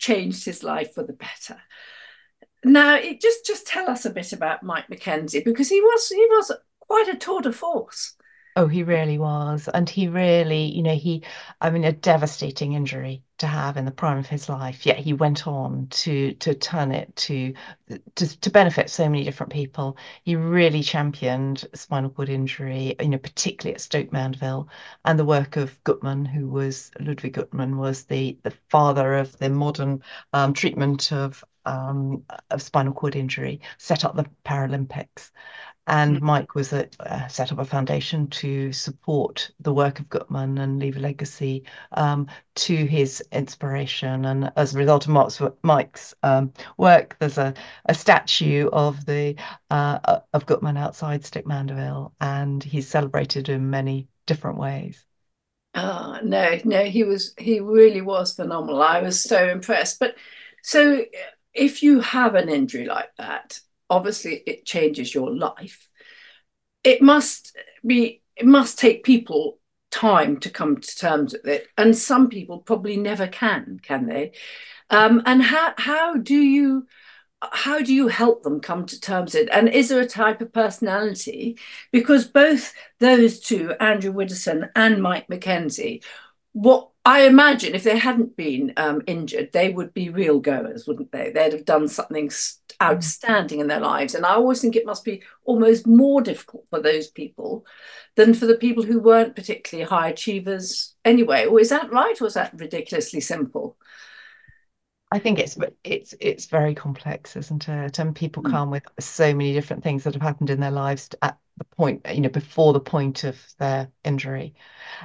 changed his life for the better. Now, it, just just tell us a bit about Mike McKenzie, because he was he was quite a tour de force. Oh, he really was. And he really, you know, he, I mean, a devastating injury to have in the prime of his life. Yet he went on to to turn it to to, to benefit so many different people. He really championed spinal cord injury, you know, particularly at Stoke Mandeville, and the work of Gutmann, who was Ludwig Gutmann, was the the father of the modern um, treatment of um, of spinal cord injury, set up the Paralympics. And Mike was a, uh, set up a foundation to support the work of Gutmann and leave a legacy um, to his inspiration. And as a result of Mark's, Mike's um, work, there's a, a statue of the uh, of Gutmann outside Stoke Mandeville, and he's celebrated in many different ways. Oh, no, no, he was, he really was phenomenal. I was so impressed. But so if you have an injury like that, obviously it changes your life. It must be, it must take people time to come to terms with it. And some people probably never can, can they? Um, and how how do you how do you help them come to terms with it? And is there a type of personality? Because both those two, Andrew Widdowson and Mike McKenzie, what I imagine if they hadn't been um, injured, they would be real goers, wouldn't they? They'd have done something outstanding in their lives. And I always think it must be almost more difficult for those people than for the people who weren't particularly high achievers anyway. Or is that right? Or is that ridiculously simple? I think it's it's it's very complex, isn't it? And people Mm. come with so many different things that have happened in their lives at the point, you know, before the point of their injury.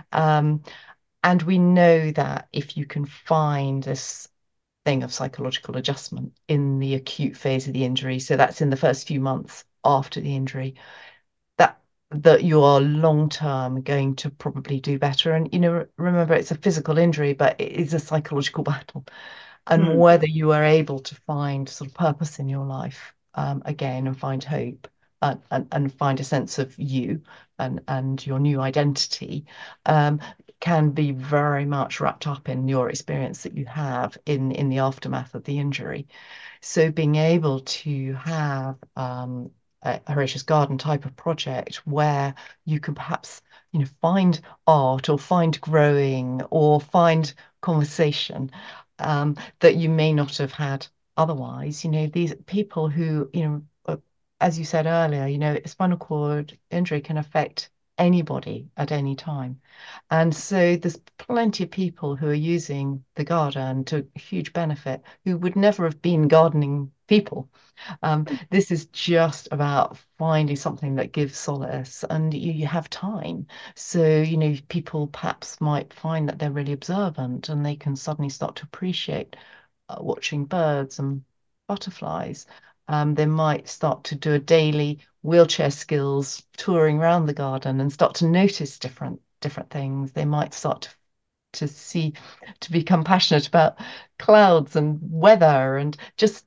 Um, and we know that if you can find this thing of psychological adjustment in the acute phase of the injury, so that's in the first few months after the injury, that that you are long term going to probably do better. And you know, remember it's a physical injury, but it is a psychological battle, and Mm. whether you are able to find sort of purpose in your life um, again and find hope and, and, and find a sense of you and, and your new identity um, can be very much wrapped up in your experience that you have in, in the aftermath of the injury. So being able to have um, a Horatius Garden type of project where you can perhaps, you know, find art or find growing or find conversation um, that you may not have had otherwise. You know, these people who, you know, uh, as you said earlier, you know, spinal cord injury can affect anybody at any time. And so there's plenty of people who are using the garden to huge benefit who would never have been gardening people. Um, this is just about finding something that gives solace and you, you have time. So, you know, people perhaps might find that they're really observant and they can suddenly start to appreciate uh, watching birds and butterflies. Um, they might start to do a daily wheelchair skills touring around the garden and start to notice different different things. They might start to to see to become passionate about clouds and weather and just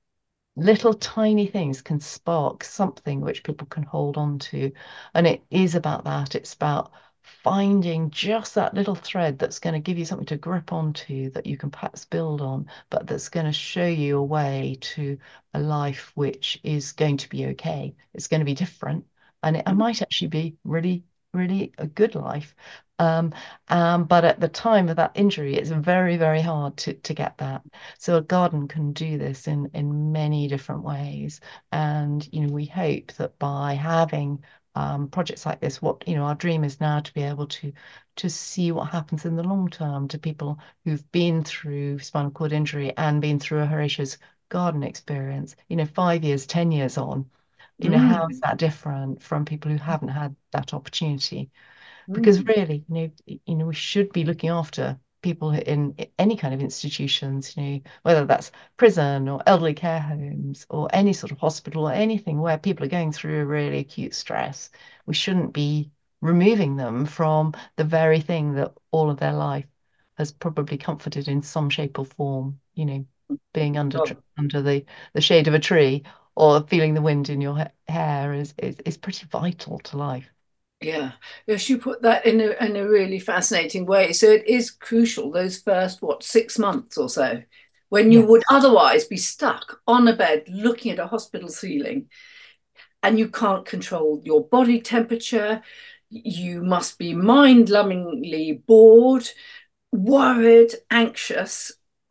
little tiny things can spark something which people can hold on to. And it is about that. It's about finding just that little thread that's going to give you something to grip onto that you can perhaps build on, but that's going to show you a way to a life which is going to be okay. It's going to be different. And it, it might actually be really, really a good life. Um, um, but at the time of that injury, it's very, very hard to, to get that. So a garden can do this in, in many different ways. And, you know, we hope that by having um, projects like this, what, you know, our dream is now to be able to to see what happens in the long term to people who've been through spinal cord injury and been through a Horatius Garden experience, you know, five years, ten years on, you know, how is Mm. that different from people who haven't had that opportunity? Because Mm. really, you know, you know, we should be looking after people in any kind of institutions, you know, whether that's prison or elderly care homes or any sort of hospital or anything where people are going through a really acute stress. We shouldn't be removing them from the very thing that all of their life has probably comforted in some shape or form, you know, being under Oh, under the the shade of a tree or feeling the wind in your ha hair is, is is pretty vital to life. yeah. Yes, you put that in a in a really fascinating way. So it is crucial those first, what, six months or so, when you would Yes. otherwise be stuck on a bed looking at a hospital ceiling, and you can't control your body temperature. You must be mind-numbingly bored, worried, anxious,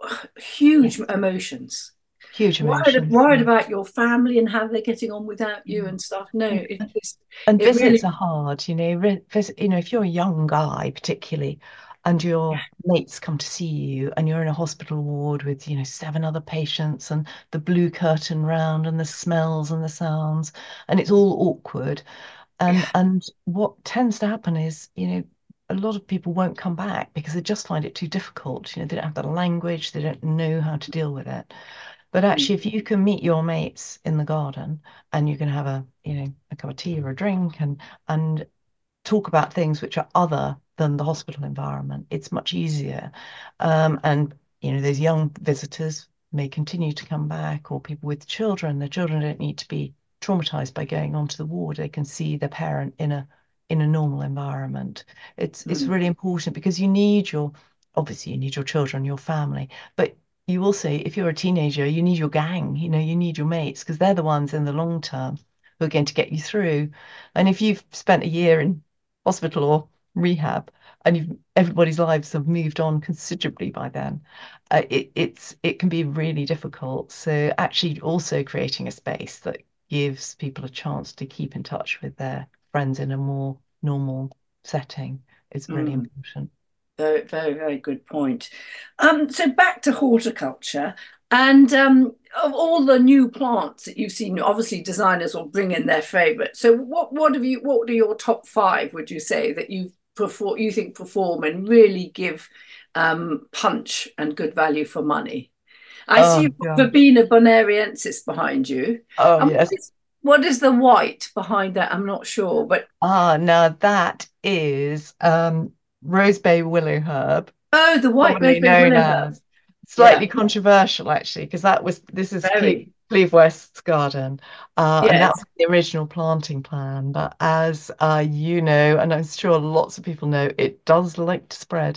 huge Yes. emotions. Huge Worried, emotions. worried Yeah. about your family and how they're getting on without you Mm. and stuff. No, And, it and just, and it visits really, are hard, you know. Re vis you know, if you're a young guy, particularly, and your mates come to see you, and you're in a hospital ward with, you know, seven other patients, and the blue curtain round, and the smells and the sounds, and it's all awkward. And yeah. and what tends to happen is, you know, a lot of people won't come back because they just find it too difficult. You know, they don't have the language, they don't know how to deal with it. But Mm, actually, if you can meet your mates in the garden and you can have a, you know, a cup of tea or a drink and and talk about things which are other than the hospital environment, it's much easier. Um, and you know, those young visitors may continue to come back, or people with children. The children don't need to be traumatized by going onto the ward. They can see their parent in a in a normal environment. It's it's mm, really important because you need your obviously you need your children, your family, but you also, if you're a teenager, you need your gang, you know, you need your mates because they're the ones in the long term who are going to get you through. And if you've spent a year in hospital or rehab, and you've, everybody's lives have moved on considerably by then. Uh, it, it's it can be really difficult. So actually, also creating a space that gives people a chance to keep in touch with their friends in a more normal setting is really mm. important. Very, very, very good point. Um, so back to horticulture, and um, of all the new plants that you've seen, obviously designers will bring in their favorite. So what what have you what are your top five, would you say, that you perform you think perform and really give um, punch and good value for money? I see Oh you've got God. Verbena bonariensis behind you. Oh And what yes. is, what is the white behind that? I'm not sure, but Ah, now that is um, Rose Bay Willow Herb, oh, the white commonly raspberry known willow herb. as, Yeah, slightly controversial actually, because that was this is Cleve, very. Cleve West's garden, uh, and that Yes. was the original planting plan. But as uh, you know, and I'm sure lots of people know, it does like to spread,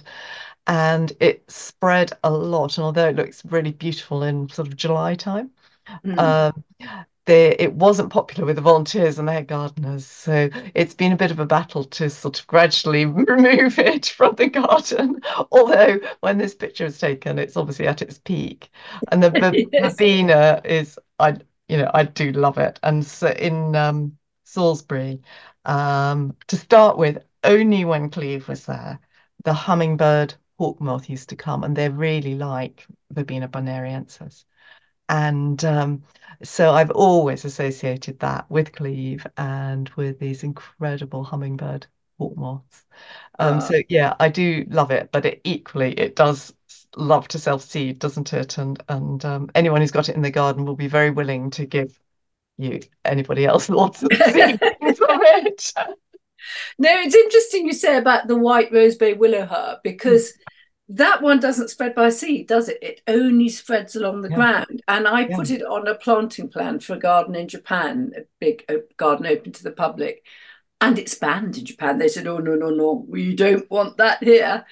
and it spread a lot. And although it looks really beautiful in sort of July time, Mm. um, they, it wasn't popular with the volunteers and the head gardeners. So it's been a bit of a battle to sort of gradually remove it from the garden. Although when this picture is taken, it's obviously at its peak. And the ver- Yes. verbena is, I, you know, I do love it. And so in um, Salisbury, um, to start with, only when Cleve was there, the hummingbird hawk moth used to come, and they're really like Verbena bonariensis. And um, so I've always associated that with Cleve and with these incredible hummingbird hawk moths. Um, Uh, so yeah, I do love it, but it equally it does love to self-seed, doesn't it? And and um, anyone who's got it in the garden will be very willing to give you anybody else lots of seeds from it. no, it's interesting you say about the white rosebay willow herb because that one doesn't spread by seed, does it? It only spreads along the Yeah, ground. And I yeah. put it on a planting plan for a garden in Japan, a big a garden open to the public. And it's banned in Japan. They said, "Oh no, no, no, we don't want that here."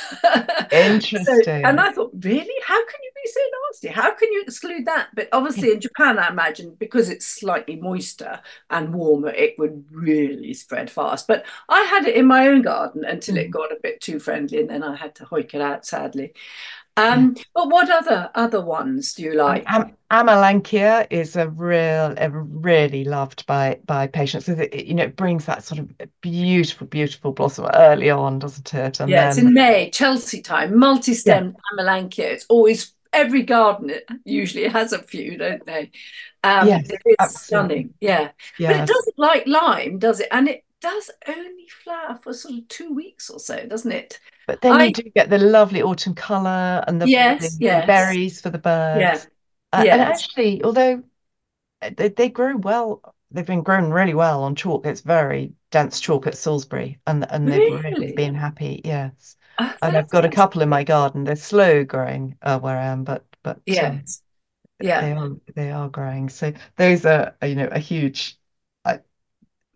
So, and Interesting. I thought, really, how can you be so nasty? How can you exclude that? But obviously, in Japan, I imagine because it's slightly moister and warmer, it would really spread fast. But I had it in my own garden until it Mm. got a bit too friendly, and then I had to hoik it out, sadly. Yeah. Um, but what other other ones do you Um, like? Am Amelanchier is a real, a really loved by by patients. 'Cause It, it, you know, it brings that sort of beautiful, beautiful blossom early on, doesn't it? And Yeah, it's then, in May, Chelsea time, yeah, multi-stemmed Amelanchier. It's always every garden it usually has a few, don't they? Um, yes, it is absolutely, stunning, yeah. But it yes. doesn't like lime, does it? And it does only flower for sort of two weeks or so, doesn't it? But then you I do get the lovely autumn colour and the the, yes, the yes, berries for the yeah, birds. Uh, and yes. actually, although they, they grow well, they've been grown really well on chalk. It's very dense chalk at Salisbury, and and they've really Really? been happy. Yes. Oh, And I've that's got a couple in interesting. my garden. They're slow growing uh, where I am, but but um, Yes, yeah. they are they are growing. So those are, you know, a huge. I,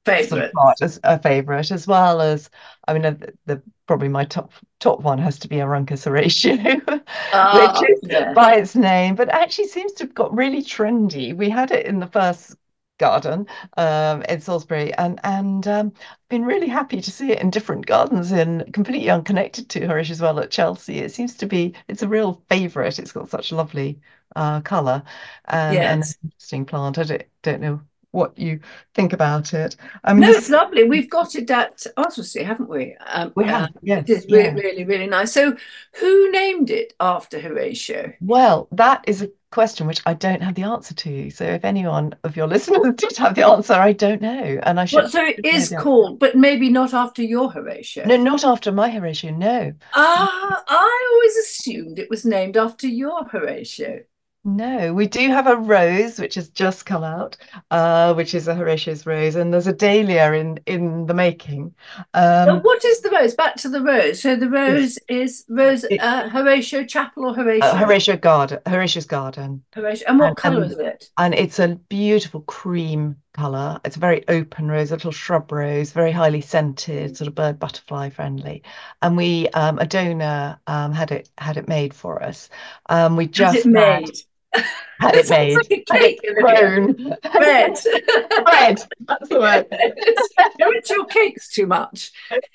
sort of Favorite. part as a favorite, as well as, I mean, uh, the, the probably my top top one has to be Aruncus Horatio, which Ah, is yes. by its name, but actually seems to have got really trendy. We had it in the first garden um, in Salisbury, and and um, been really happy to see it in different gardens, in completely unconnected to Horatio as well at Chelsea. It seems to be it's a real favourite. It's got such a lovely uh, colour and and an Yes. interesting plant. I don't, don't know what you think about it. I mean, No, this it's lovely. We've got it at Oswestry, haven't we? Um, we uh, have, it yes, is re yeah. really, really nice. So, who named it after Horatio? Well, that is a question which I don't have the answer to. So if anyone of your listeners did have the answer, I don't know, and I Well, should so it know is the answer. called, but maybe not after your No, Horatio. not after my Horatio. No, Ah, I always assumed it was named after your Horatio. no. We do have a rose which has just come out, uh, which is a Horatius rose, and there's a dahlia in in the making. Now, Um, what is the rose? Back to the rose. So the yes, rose is Rose it, uh, Horatio Chapel or uh, Horatio? Horatio garden, Horatius garden. Horatio. And and what colour is and it? and it's a beautiful cream color. It's a very open rose, a little shrub rose, very highly scented, sort of bird butterfly friendly. And we um, a donor um, had it had it made for us. Um, we Has it just had made? had It it sounds made, like a had it cake, Olivia. grown, Bread. bread. That's the word. Yes. You're into your cakes too much.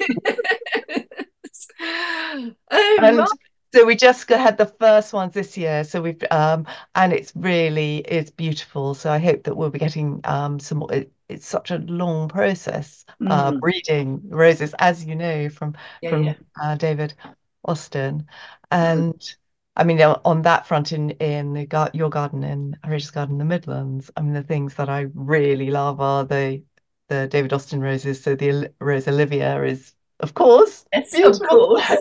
Oh, And right. so we just had the first ones this year. So we've um and it's really it's beautiful. So I hope that we'll be getting um some more. It, it's such a long process uh Mm, breeding roses, as you know from yeah, yeah. from uh, David Austin. Mm. And I mean on on that front in in the gar your garden in Horatius Garden in the Midlands, I mean the things that I really love are the the David Austin roses. So the Oli- Rose Olivia is of course Yes, of beautiful. course.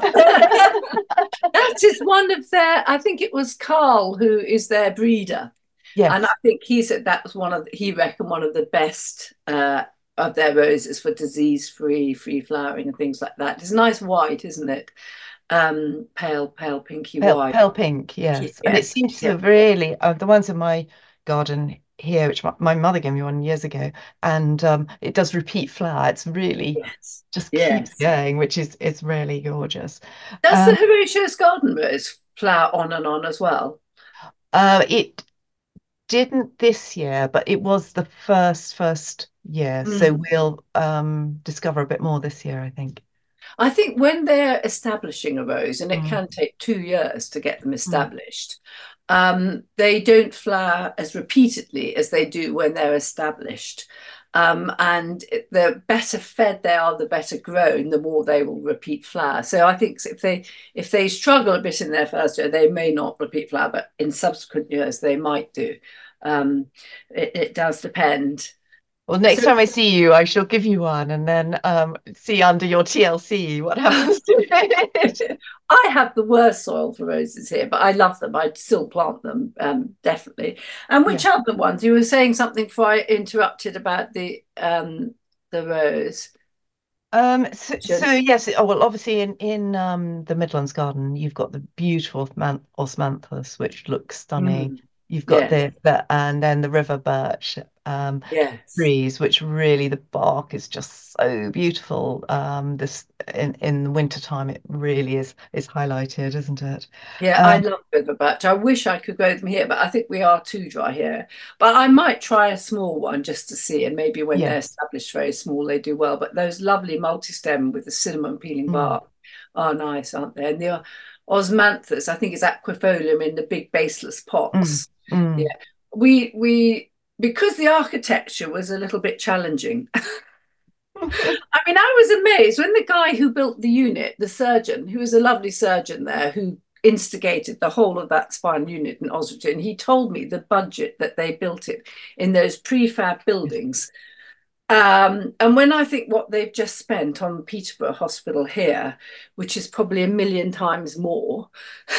That is one of their, I think it was Carl who is their breeder. And I Yes. think he said that was one of, he reckoned one of the best uh, of their roses for disease-free, free flowering and things like that. It's nice white, isn't it? Um, pale, pale, pinky Pale, white. pale pink, yes. And it Yes, seems to yeah, have really, uh, the ones in my garden here, which my, my mother gave me one years ago, and um, it does repeat flower. It's really yes, just keeps yes. going, which is is really gorgeous. Does the Um, Horatius garden rose flower on and on as well? uh, it didn't this year, but it was the first first year, so Mm. we'll um, discover a bit more this year, I think. I think when they're establishing a rose, and it Mm, can take two years to get them mm, established, um, they don't flower as repeatedly as they do when they're established. Um, and the better fed they are, the better grown, the more they will repeat flower. So I think if they if they struggle a bit in their first year, they may not repeat flower, but in subsequent years they might do. Um, it, it does depend. Well, next So time I see you, I shall give you one and then um, see under your T L C what happens to it. I have the worst soil for roses here, but I love them. I'd still plant them, um, definitely. And Yeah. which other ones? You were saying something before I interrupted about the um, the rose. Um, so, so Should- yes, oh well, obviously in in um the Midlands Garden, you've got the beautiful man osmanthus, which looks stunning. Mm, You've got yes, the, the and then the river birch um yes. trees, which really the bark is just so beautiful. Um, this in in the winter time, it really is is highlighted, isn't it? Yeah, I Um, love river birch. I wish I could grow them here, but I think we are too dry here. But I might try a small one just to see, and maybe when they're yes. established very small, they do well. But those lovely multi-stem with the cinnamon peeling Mm, bark are nice, aren't they? And the osmanthus, I think is aquifolium in the big baseless mm, pots. Yeah, mm. we we because the architecture was a little bit challenging. I mean, I was amazed when the guy who built the unit, the surgeon, who was a lovely surgeon there, who instigated the whole of that spinal unit in Oswestry, he told me the budget that they built it in those prefab Yes. buildings. Um, and when I think what they've just spent on Peterborough Hospital here, which is probably a million times more,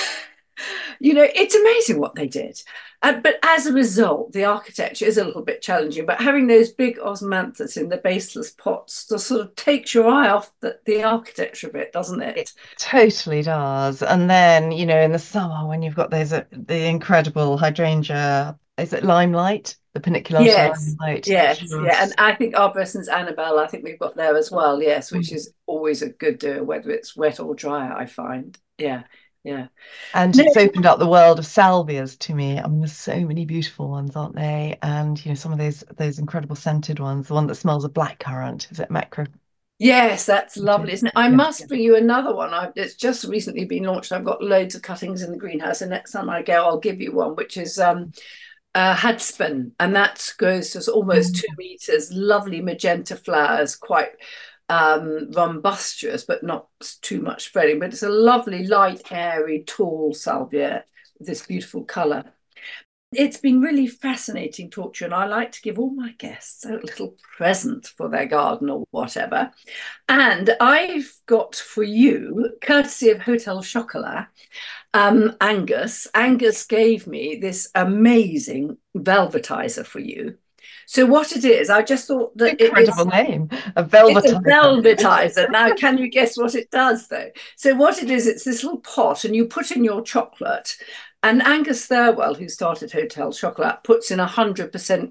you know, it's amazing what they did. Uh, but as a result, the architecture is a little bit challenging. But having those big osmanthus in the baseless pots just sort of takes your eye off the, the architecture a bit, doesn't It it? totally does. And then, you know, in the summer when you've got those uh, the incredible hydrangea is it Limelight? The Paniculata Yes, Limelight. yes, yeah. And Just I think Arborescens Annabelle, I think we've got there as well, yes, which mm. is always a good do, whether it's wet or dry, I find. Yeah, yeah. And No, it's opened up the world of salvias to me. I mean, there's so many beautiful ones, aren't they? And you know, some of those those incredible scented ones. The one that smells of blackcurrant, is it macro? yes, that's lovely, isn't it? I Yeah. must bring you another one. I've, it's just recently been launched. I've got loads of cuttings in the greenhouse, and next time I go, I'll give you one, which is um uh, Hadspin, and that goes to almost two Mm. meters. Lovely magenta flowers, quite um, rumbustious, but not too much spreading. But it's a lovely, light, airy, tall salvia with this beautiful colour. It's been really fascinating talk to you, and I like to give all my guests a little present for their garden or whatever. And I've got for you, courtesy of Hotel Chocolat, um, Angus. Angus gave me this amazing velvetizer for you. So what it is, I just thought that it Incredible is name, a it's a velvetizer. velvetizer. Now, can you guess what it does, though? So, what it is, it's this little pot, and you put in your chocolate. And Angus Thirlwell, who started Hotel Chocolat, puts in one hundred percent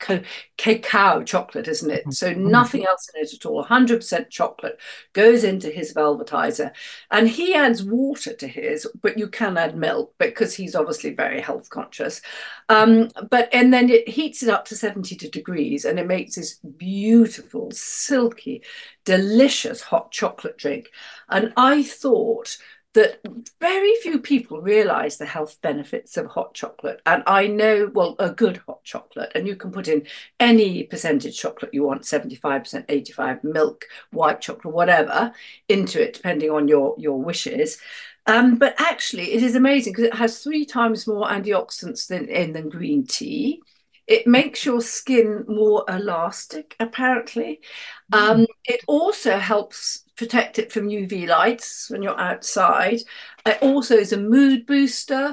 cacao chocolate, isn't it? So, Mm. nothing else in it at all. one hundred percent chocolate goes into his velvetizer. And he adds water to his, but you can add milk because he's obviously very health conscious. Um, but and then it heats it up to seventy degrees, and it makes this beautiful, silky, delicious hot chocolate drink. And I thought that very few people realize the health benefits of hot chocolate. And I know, well, a good hot chocolate, and you can put in any percentage chocolate you want, seventy-five percent, eighty-five, milk, white chocolate, whatever, into it, depending on your, your wishes. Um, but actually, it is amazing because it has three times more antioxidants than in than green tea. It makes your skin more elastic, apparently. Mm. Um, it also helps protect it from U V lights when you're outside. It also is a mood booster.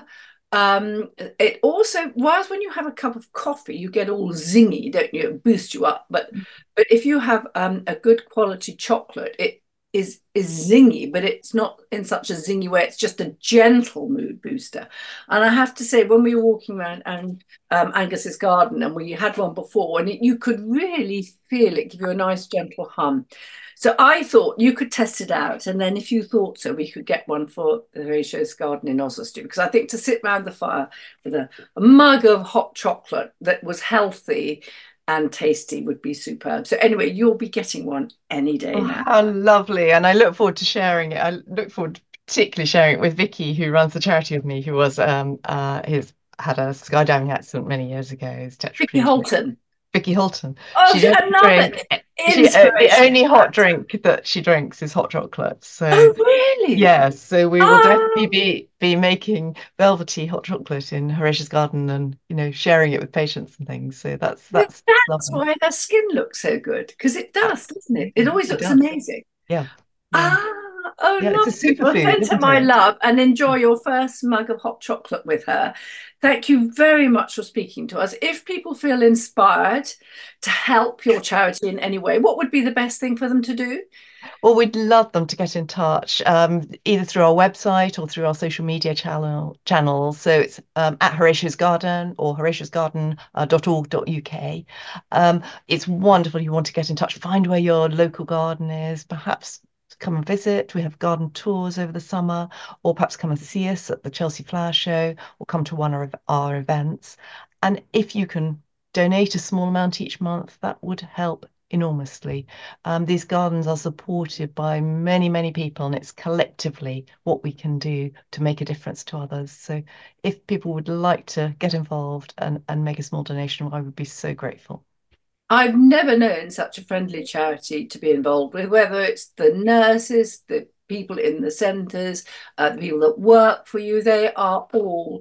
Um, it also, whilst when you have a cup of coffee, you get all zingy, don't you? It boosts you up. But but if you have um, a good quality chocolate, it is is zingy, but it's not in such a zingy way. It's just a gentle mood booster. And I have to say, when we were walking around and um, Angus's garden, and we had one before, and it, you could really feel it give you a nice gentle hum. So I thought you could test it out, and then if you thought so, we could get one for the Horatio's garden in Oswestry. Because I think to sit round the fire with a, a mug of hot chocolate that was healthy and tasty would be superb. So anyway, you'll be getting one any day Oh, now. how lovely. And I look forward to sharing it. I look forward to particularly sharing it with Vicky, who runs the charity with me, who was um uh his had a skydiving accident many years ago, is Vicky tetraplegic. Holton. Vicky Holton. Oh, She doesn't I love drink. it. She uh, the Inspirational. only hot drink that she drinks is hot chocolate. So Oh, really? yeah, so we will definitely Oh, be be making velvety hot chocolate in Horatia's garden and you know sharing it with patients and things. So that's that's that's lovely. why her skin looks so good, because it does, doesn't it? It Absolutely, always it looks does. amazing. Yeah, yeah, Ah, oh, yeah. It's a lovely. Well, superfood, send her isn't my it? love and enjoy your first mug of hot chocolate with her. Thank you very much for speaking to us. If people feel inspired to help your charity in any way, what would be the best thing for them to do? Well, we'd love them to get in touch, um, either through our website or through our social media channel channels. So it's um, at Horatia's Garden or horatius garden dot org dot U K. Um, it's wonderful. You want to get in touch, find where your local garden is, perhaps come and visit. We have garden tours over the summer, or perhaps come and see us at the Chelsea Flower Show, or come to one of our events. And if you can donate a small amount each month, that would help enormously. Um, these gardens are supported by many, many people, and it's collectively what we can do to make a difference to others. So if people would like to get involved and, and make a small donation, I would be so grateful. I've never known such a friendly charity to be involved with, whether it's the nurses, the people in the centres, uh, the people that work for you, they are all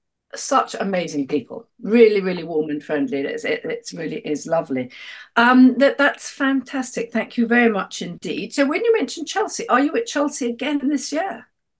such amazing people, really, really warm and friendly. It's, it it's really is lovely. Um, that that's fantastic. Thank you very much indeed. So when you mentioned Chelsea, are you at Chelsea again this year?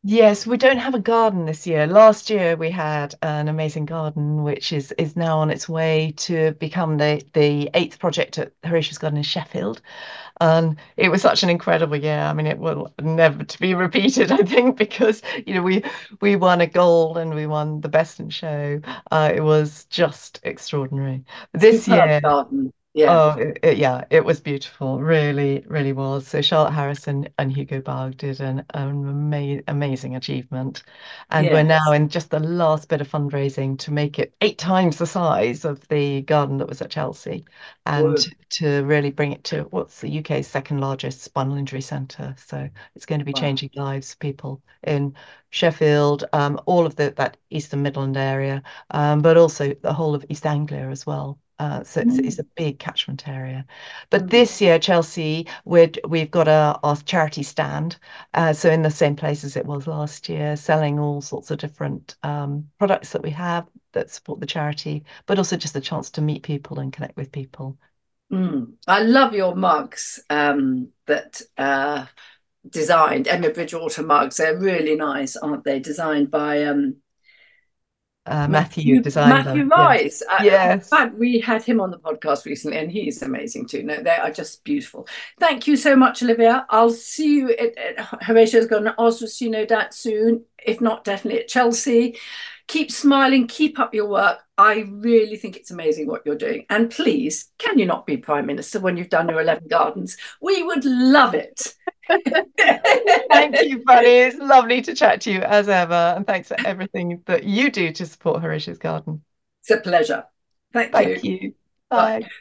Yes, we don't have a garden this year. Last year we had an amazing garden, which is is now on its way to become the the eighth project at Horatius Garden in Sheffield. And it was such an incredible year. I mean, it will never to be repeated, I think, because you know we we won a gold and we won the best in show. Uh, it was just extraordinary. This Superb year, garden. Yeah. oh, it, it- yeah, it was beautiful. Really, really was. So Charlotte Harrison and Hugo Barg did an, an ama amazing achievement. And we're now Yes. in just the last bit of fundraising to make it eight times the size of the garden that was at Chelsea and Whoa. to, to really bring it to what's the U K's second largest spinal injury centre. So it's going to be Wow. changing lives for people in Sheffield, um, all of the, that Eastern Midland area, um, but also the whole of East Anglia as well. Uh, so it's, it's Mm, a big catchment area. But mm, this year, Chelsea, we're, we've got a, our charity stand. Uh, so in the same place as it was last year, selling all sorts of different um, products that we have that support the charity, but also just a chance to meet people and connect with people. mm. I love your mugs um, that uh, designed Emma Bridgewater mugs. They're really nice, aren't they? Designed by um, Uh, Matthew Matthew designed Matthew them. Yes. Rice. Uh, in Yes. fact, we had him on the podcast recently, and he's amazing too. No, they are just beautiful. Thank you so much, Olivia. I'll see you at, at Horatio's Garden at Oswestry, no doubt soon. If not, definitely at Chelsea. Keep smiling. Keep up your work. I really think it's amazing what you're doing. And please, can you not be Prime Minister when you've done your eleven gardens? We would love it. Thank you, Bunny. It's lovely to chat to you as ever. And thanks for everything that you do to support Horatius Garden. It's a pleasure. Thank Thank you. you. Bye. Bye.